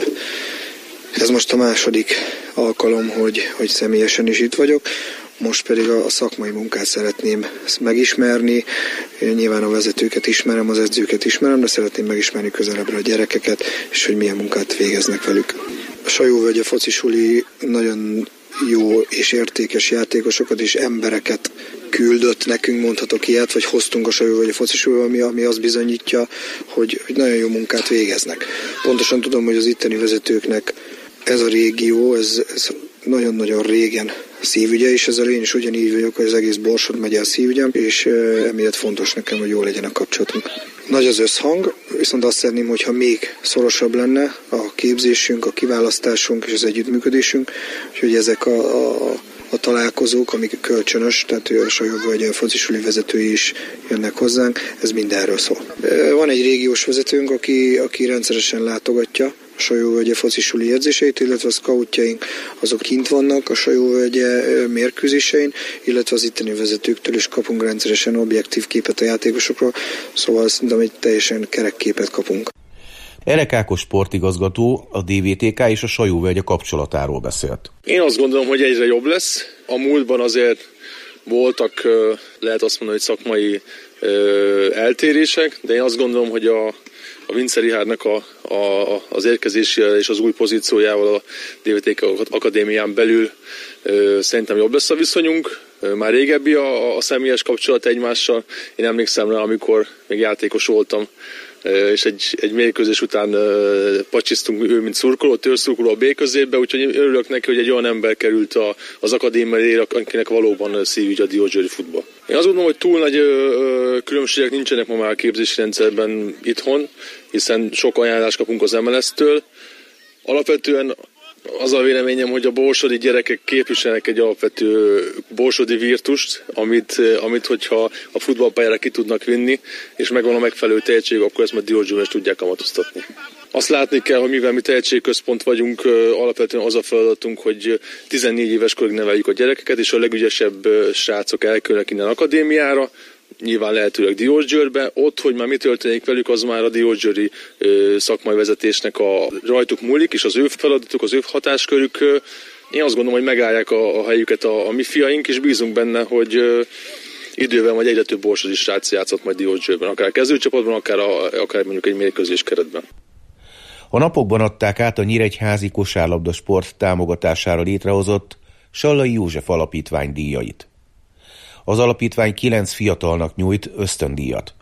Ez most a második alkalom, hogy személyesen is itt vagyok. Most pedig a szakmai munkát szeretném megismerni. Nyilván a vezetőket ismerem, az edzőket ismerem, de szeretném megismerni közelebbre a gyerekeket, és hogy milyen munkát végeznek velük. A Sajóvölgye focisuli nagyon jó és értékes játékosokat és embereket küldött nekünk, mondhatok ilyet, vagy hoztunk a Sajóvölgye focisuliba, ami azt bizonyítja, hogy nagyon jó munkát végeznek. Pontosan tudom, hogy az itteni vezetőknek ez a régió, ez nagyon-nagyon régen szívügye, és ezzel én is ugyanígy vagyok, hogy az egész Borsod megye a szívügyem, és emiatt fontos nekem, hogy jól legyen a kapcsolatunk. Nagy az összhang, viszont azt szeretném, hogyha még szorosabb lenne a képzésünk, a kiválasztásunk és az együttműködésünk, úgyhogy ezek a találkozók, amik kölcsönös, tehát a Sajóvölgye focisuli vezetői is jönnek hozzánk, ez mindenről szól. Van egy régiós vezetőnk, aki rendszeresen látogatja a Sajóvölgye focisuli edzéseit, illetve a scoutjaink azok kint vannak a Sajóvölgye mérkőzésein, illetve az itteni vezetőktől is kapunk rendszeresen objektív képet a játékosokról, szóval szerintem egy teljesen kerek képet kapunk. Elek Ákos sportigazgató a DVTK és a Sajóvölgye kapcsolatáról beszélt. Én azt gondolom, hogy egyre jobb lesz. A múltban azért voltak, lehet azt mondani, hogy szakmai eltérések, de én azt gondolom, hogy a Vince Richárdnak az érkezésével és az új pozíciójával a DVTK akadémián belül szerintem jobb lesz a viszonyunk. Már régebbi a személyes kapcsolat egymással. Én emlékszem rá, amikor még játékos voltam, és egy mérkőzés után pacsisztunk, ő mint szurkoló, törszurkoló a B középbe, úgyhogy örülök neki, hogy egy olyan ember került az akadémiára, akinek valóban szívügy a diósgyőri futball. Én azt gondolom, hogy túl nagy különbségek nincsenek ma már a képzési rendszerben itthon, hiszen sok ajánlást kapunk az MLS-től. Alapvetően az a véleményem, hogy a borsodi gyerekek képviselnek egy alapvető borsodi virtust, amit hogyha a futballpályára ki tudnak vinni, és megvan a megfelelő tehetség, akkor ezt majd diósgyőrben is tudják kamatoztatni. Azt látni kell, hogy mivel mi tehetségközpont vagyunk, alapvetően az a feladatunk, hogy 14 éves korig neveljük a gyerekeket, és a legügyesebb srácok elkülnek innen akadémiára, nyilván lehetőleg Diósgyőrbe. Ott, hogy már mi történik velük, az már a diósgyőri szakmai vezetésnek a rajtuk múlik, és az ő feladatuk, az ő hatáskörük. Én azt gondolom, hogy megállják a helyüket a mi fiaink, és bízunk benne, hogy időben vagy egyre több borsodi srác játszott majd Diósgyőrben, akár kezdőcsapatban, akár mondjuk egy mérkőzés keretben. A napokban adták át a nyíregyházi kosárlabdasport támogatására létrehozott Sallai József Alapítvány díjait. Az alapítvány 9 fiatalnak nyújt ösztöndíjat.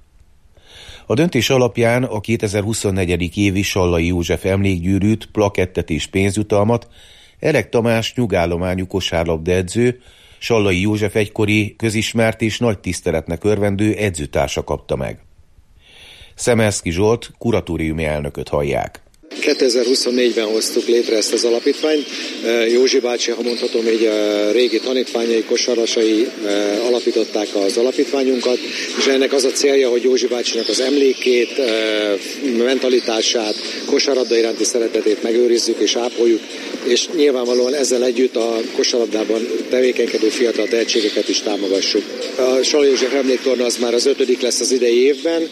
A döntés alapján a 2024. évi Sallai József emlékgyűrűt, plakettet és pénzjutalmat Elek Tamás nyugállományú kosárlabdaedző, Sallai József egykori közismert és nagy tiszteletnek örvendő edzőtársa kapta meg. Szemelszky Zsolt kuratóriumi elnököt hallják. 2024-ben hoztuk létre ezt az alapítványt. Józsi bácsi, ha mondhatom így, a régi tanítványai, kosarasai alapították az alapítványunkat, és ennek az a célja, hogy Józsi bácsinak az emlékét, mentalitását, kosarlabda iránti szeretetét megőrizzük és ápoljuk, és nyilvánvalóan ezzel együtt a kosarlabdában tevékenykedő fiatal tehetségeket is támogassuk. A Sala József emléktorna az már az 5. lesz az idei évben,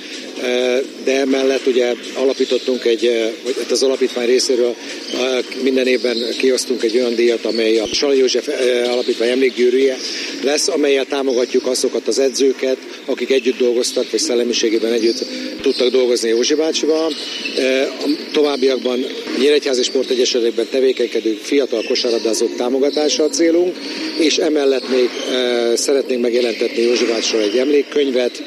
de emellett ugye alapítottunk az alapítvány részéről minden évben kiosztunk egy olyan díjat, amely a Sala József alapítvány emlékgyűrűje lesz, amellyel támogatjuk azokat az edzőket, akik együtt dolgoztak, vagy szellemiségében együtt tudtak dolgozni Józsi bácsival. A továbbiakban Nyíregyházi Sportegyesületben tevékenykedő fiatal kosárlabdázók támogatása a célunk, és emellett még szeretnénk megjelentetni Józsi bácsiról egy emlékkönyvet,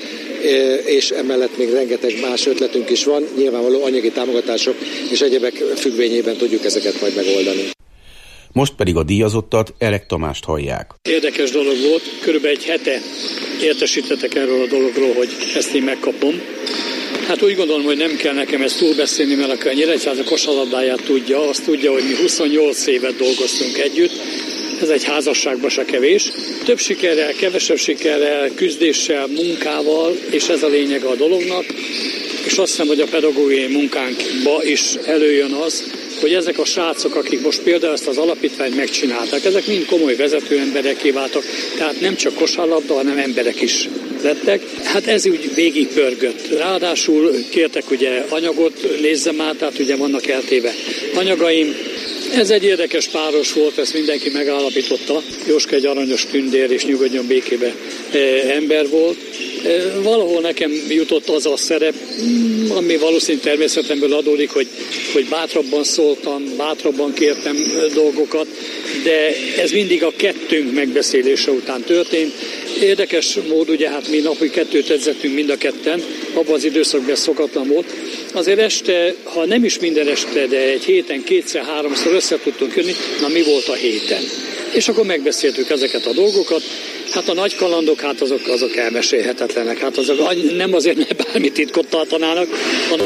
és emellett még rengeteg más ötletünk is van, nyilvánvaló anyagi támogatások és egyebek függvényében tudjuk ezeket majd megoldani. Most pedig a díjazottat, Elek Tamást hallják. Érdekes dolog volt, körülbelül egy hete értesítettek erről a dologról, hogy ezt én megkapom. Hát úgy gondolom, hogy nem kell nekem ezt túlbeszélni, mert aki a Nyíregyháza kosarlabdáját tudja, azt tudja, hogy mi 28 évet dolgoztunk együtt. Ez egy házasságban se kevés. Több sikerrel, kevesebb sikerrel, küzdéssel, munkával, és ez a lényeg a dolognak. És azt hiszem, hogy a pedagógiai munkánkba is előjön az, hogy ezek a srácok, akik most például ezt az alapítványt megcsinálták, ezek mind komoly vezető embereké váltak, tehát nem csak kosárlabda, hanem emberek is lettek. Hát ez úgy végig pörgött. Ráadásul kértek ugye anyagot, nézzem át, tehát ugye vannak eltéve anyagaim. Ez egy érdekes páros volt, ezt mindenki megállapította. Jóska egy aranyos tündér és nyugodjon békébe ember volt. Valahol nekem jutott az a szerep, ami valószínűleg természetemből adódik, hogy bátrabban szóltam, bátrabban kértem dolgokat, de ez mindig a kettőnk megbeszélése után történt. Érdekes mód, ugye hát mi napi 2 edzettünk mind a ketten, abban az időszakban szokatlan volt. Azért este, ha nem is minden este, de egy héten 2-3-szor össze tudtunk jönni, na mi volt a héten. És akkor megbeszéltük ezeket a dolgokat. Hát a nagy kalandok, hát azok elmesélhetetlenek. Hát azok nem azért, mert bármit titkot tartanának, hanem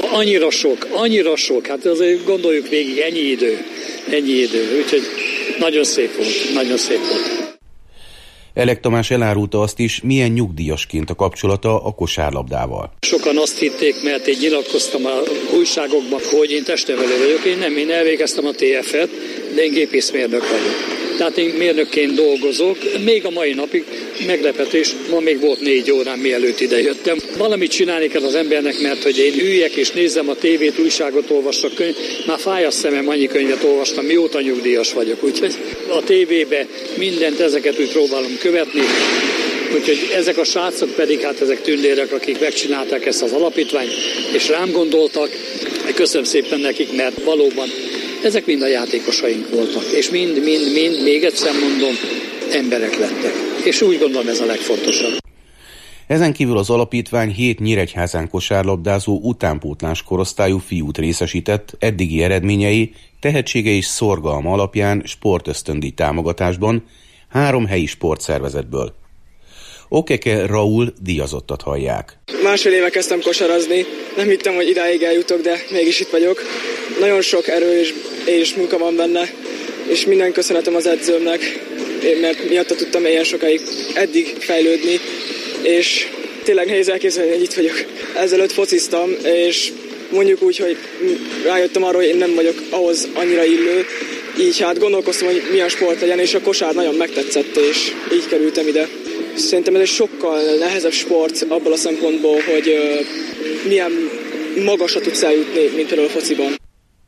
annyira sok. Hát azért gondoljuk végig, ennyi idő. Úgyhogy nagyon szép volt. Elek Tamás elárulta azt is, milyen nyugdíjasként a kapcsolata a kosárlabdával. Sokan azt hitték, mert én nyilatkoztam a újságokban, hogy én testnevelő vagyok. Én elvégeztem a TF-et, de én gépészmérnök vagyok. Tehát én mérnökként dolgozok, még a mai napig meglepetés, ma még volt 4 órán, mielőtt idejöttem. Valamit csinálni kell az embernek, mert hogy én üljek és nézzem a tévét, újságot olvassak, már fáj a szemem, annyi könyvet olvastam, mióta nyugdíjas vagyok. Úgyhogy a tévébe mindent ezeket úgy próbálom követni. Úgyhogy ezek a srácok pedig, hát ezek tündérek, akik megcsinálták ezt az alapítványt, és rám gondoltak. Köszönöm szépen nekik, mert valóban ezek mind a játékosaink voltak, és mind, még egyszer mondom, emberek lettek. És úgy gondolom, ez a legfontosabb. Ezen kívül az alapítvány 7 Nyíregyházán kosárlabdázó utánpótlás korosztályú fiút részesített, eddigi eredményei, tehetsége és szorgalma alapján sportösztöndíj támogatásban 3 helyi sportszervezetből. Okeke Raúl díjazottat hallják. Másfél éve kezdtem kosarazni, nem hittem, hogy idáig eljutok, de mégis itt vagyok. Nagyon sok erő és munka van benne, és minden köszönetem az edzőmnek, mert miatta tudtam ilyen sokáig eddig fejlődni, és tényleg nehéz elképzelni, hogy itt vagyok. Ezelőtt fociztam, és mondjuk úgy, hogy rájöttem arra, hogy én nem vagyok ahhoz annyira illő, így hát gondolkoztam, hogy milyen sport legyen, és a kosár nagyon megtetszett, és így kerültem ide. Szerintem ez egy sokkal nehezebb sport abból a szempontból, hogy milyen magasra tudsz eljutni, mint például a fociban.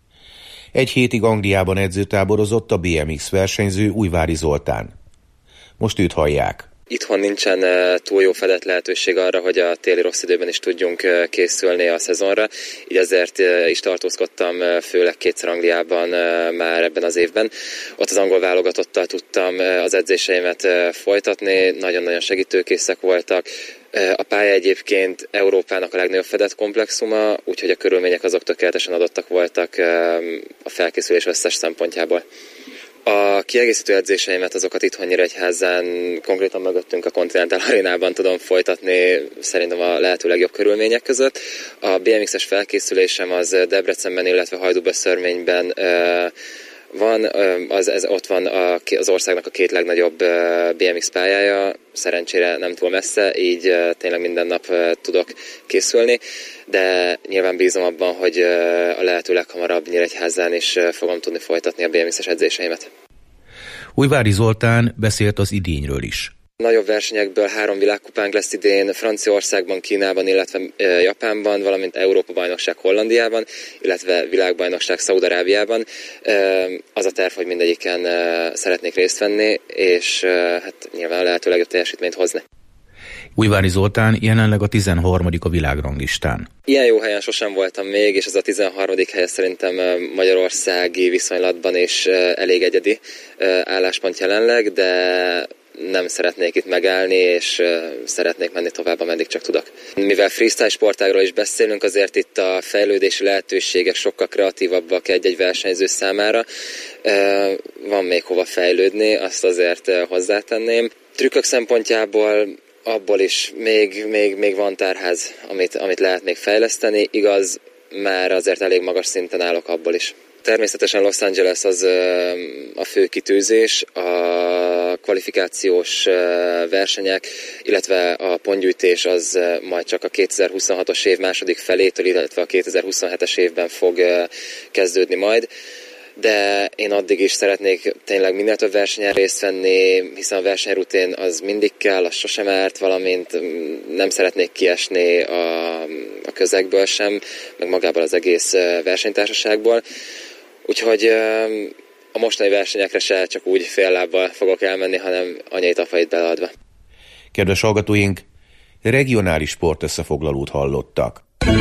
Egy hétig Angliában edzőtáborozott a BMX versenyző Újvári Zoltán. Most őt hallják. Itthon nincsen túl jó fedett lehetőség arra, hogy a téli rossz időben is tudjunk készülni a szezonra, így ezért is tartózkodtam főleg 2-szer Angliában már ebben az évben. Ott az angol válogatottal tudtam az edzéseimet folytatni, nagyon-nagyon segítőkészek voltak. A pálya egyébként Európának a legnagyobb fedett komplexuma, úgyhogy a körülmények azok tökéletesen adottak voltak a felkészülés összes szempontjából. A kiegészítő edzéseimet azokat itthon Nyíregyházán, konkrétan mögöttünk a Continental Arénában tudom folytatni, szerintem a lehető legjobb körülmények között. A BMX-es felkészülésem az Debrecenben, illetve Hajdúböszörményben van, ott van az országnak a 2 legnagyobb BMX pályája, szerencsére nem túl messze, így tényleg minden nap tudok készülni, de nyilván bízom abban, hogy a lehető leghamarabb Nyíregyházán is fogom tudni folytatni a BMX-es edzéseimet. Újvári Zoltán beszélt az idényről is. Nagyobb versenyekből 3 világkupánk lesz idén Franciaországban, Kínában, illetve Japánban, valamint Európa-bajnokság Hollandiában, illetve világbajnokság Szaúd-Arábiában. Az a terv, hogy mindegyiken szeretnék részt venni, és hát nyilván a lehető legjobb teljesítményt hozni. Újvári Zoltán jelenleg a 13. a világranglistán. Ilyen jó helyen sosem voltam még, és ez a 13. hely szerintem magyarországi viszonylatban is elég egyedi álláspont jelenleg, de nem szeretnék itt megállni, és szeretnék menni tovább, ameddig csak tudok. Mivel freestyle sportágról is beszélünk, azért itt a fejlődési lehetőségek sokkal kreatívabbak egy-egy versenyző számára. Van még hova fejlődni, azt azért hozzátenném. Trükkök szempontjából abból is még van tárház, amit lehet még fejleszteni. Igaz, már azért elég magas szinten állok abból is. Természetesen Los Angeles az a fő kitűzés, a kvalifikációs versenyek, illetve a pontgyűjtés az majd csak a 2026-os év második felétől, illetve a 2027-es évben fog kezdődni majd. De én addig is szeretnék tényleg minél több versenyen részt venni, hiszen a versenyrutin az mindig kell, az sosem árt, valamint nem szeretnék kiesni a közegből sem, meg magából az egész versenytársaságból. Úgyhogy a mostani versenyekre se csak úgy fél lábbal fogok elmenni, hanem anyait apait beleadva. Kedves hallgatóink, regionális sportösszefoglalót hallottak.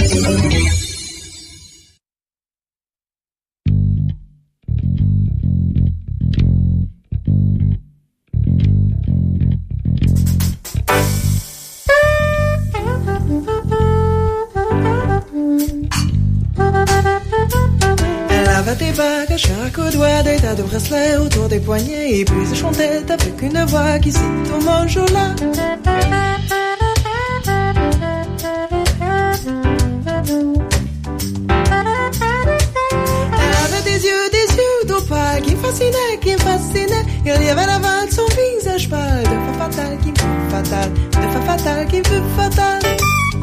Tes bagues à chaque doigt des tas de bracelets autour des poignets et puis je chantait avec une voix qui cite au manjola. Elle avait des yeux d'opale qui me fascinaient. Il y avait la valse, son visage pâle, de femme fatale qui me fait fatale, de femme fatale qui me fait fatale.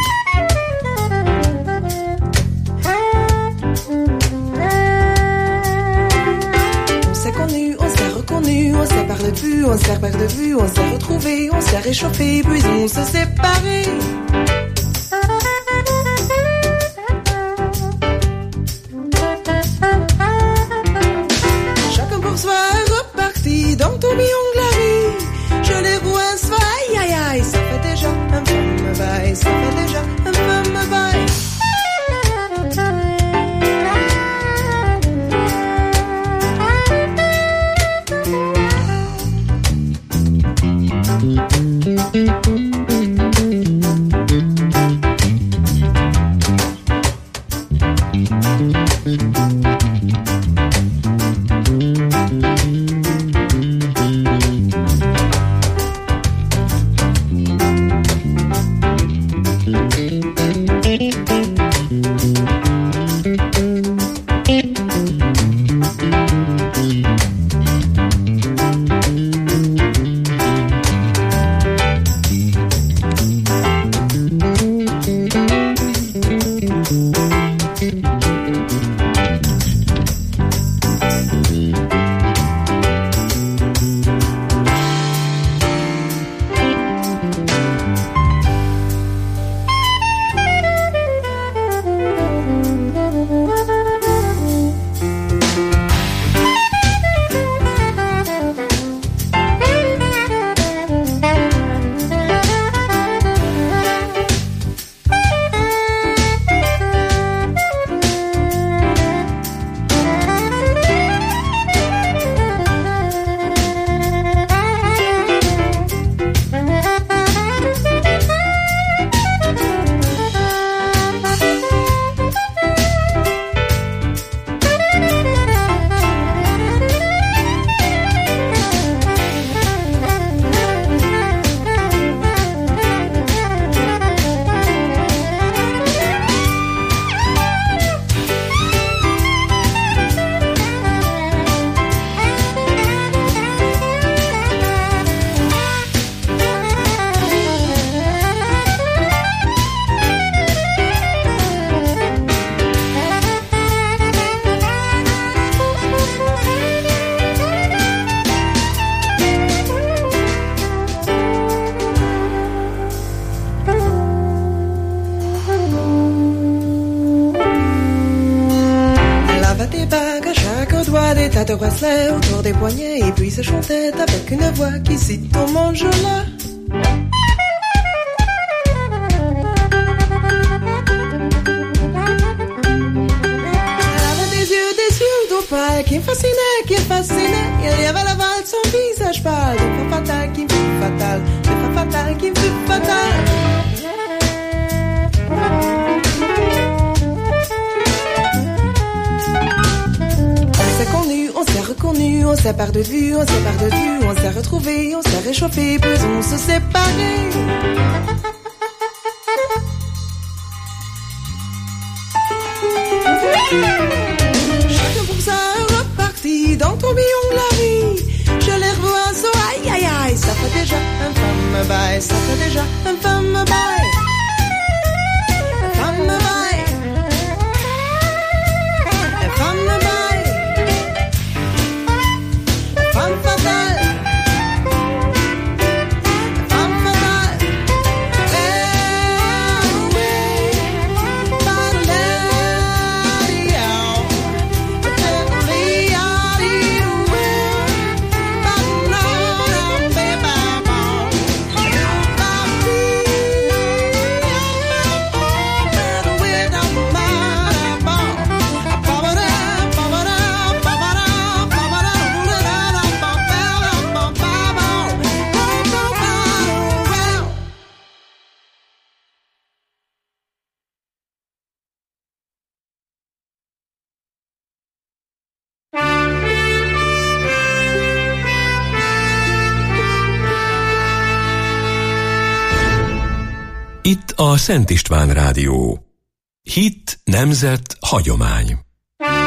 On s'est reconnu, on s'est parlé de vue, on s'est perdu de vue, on s'est retrouvé, on s'est réchauffé, puis on s'est séparé. Chacun pour soi est reparti dans le tourbillon de la vie. Je les rouins aïe aïe aïe, ça fait déjà un peu me bail, ça fait déjà un peu me bail. Ça te bracelet autour des poignets et puis se chantait avec une voix qui cite ton manjola. Elle avait des yeux d'opale qui me fascinaient. Il y avait la valse, son visage pâle, des fois fatales qui me fut fatale, des fois fatales qui me fut fatale. On s'est reconnu, on s'est perdu de vue, on s'est retrouvé, on s'est réchauffé, puis on se séparait. Chacun pour ça reparti dans ton billon de la vie. Je les revois, so aïe aïe aïe, ça fait déjà un femme bail, ça fait déjà un femme bail. Un femme bail. Un femme bail. Femme fatale, femme fatale, Itt a Szent István Rádió. Hit, nemzet, hagyomány.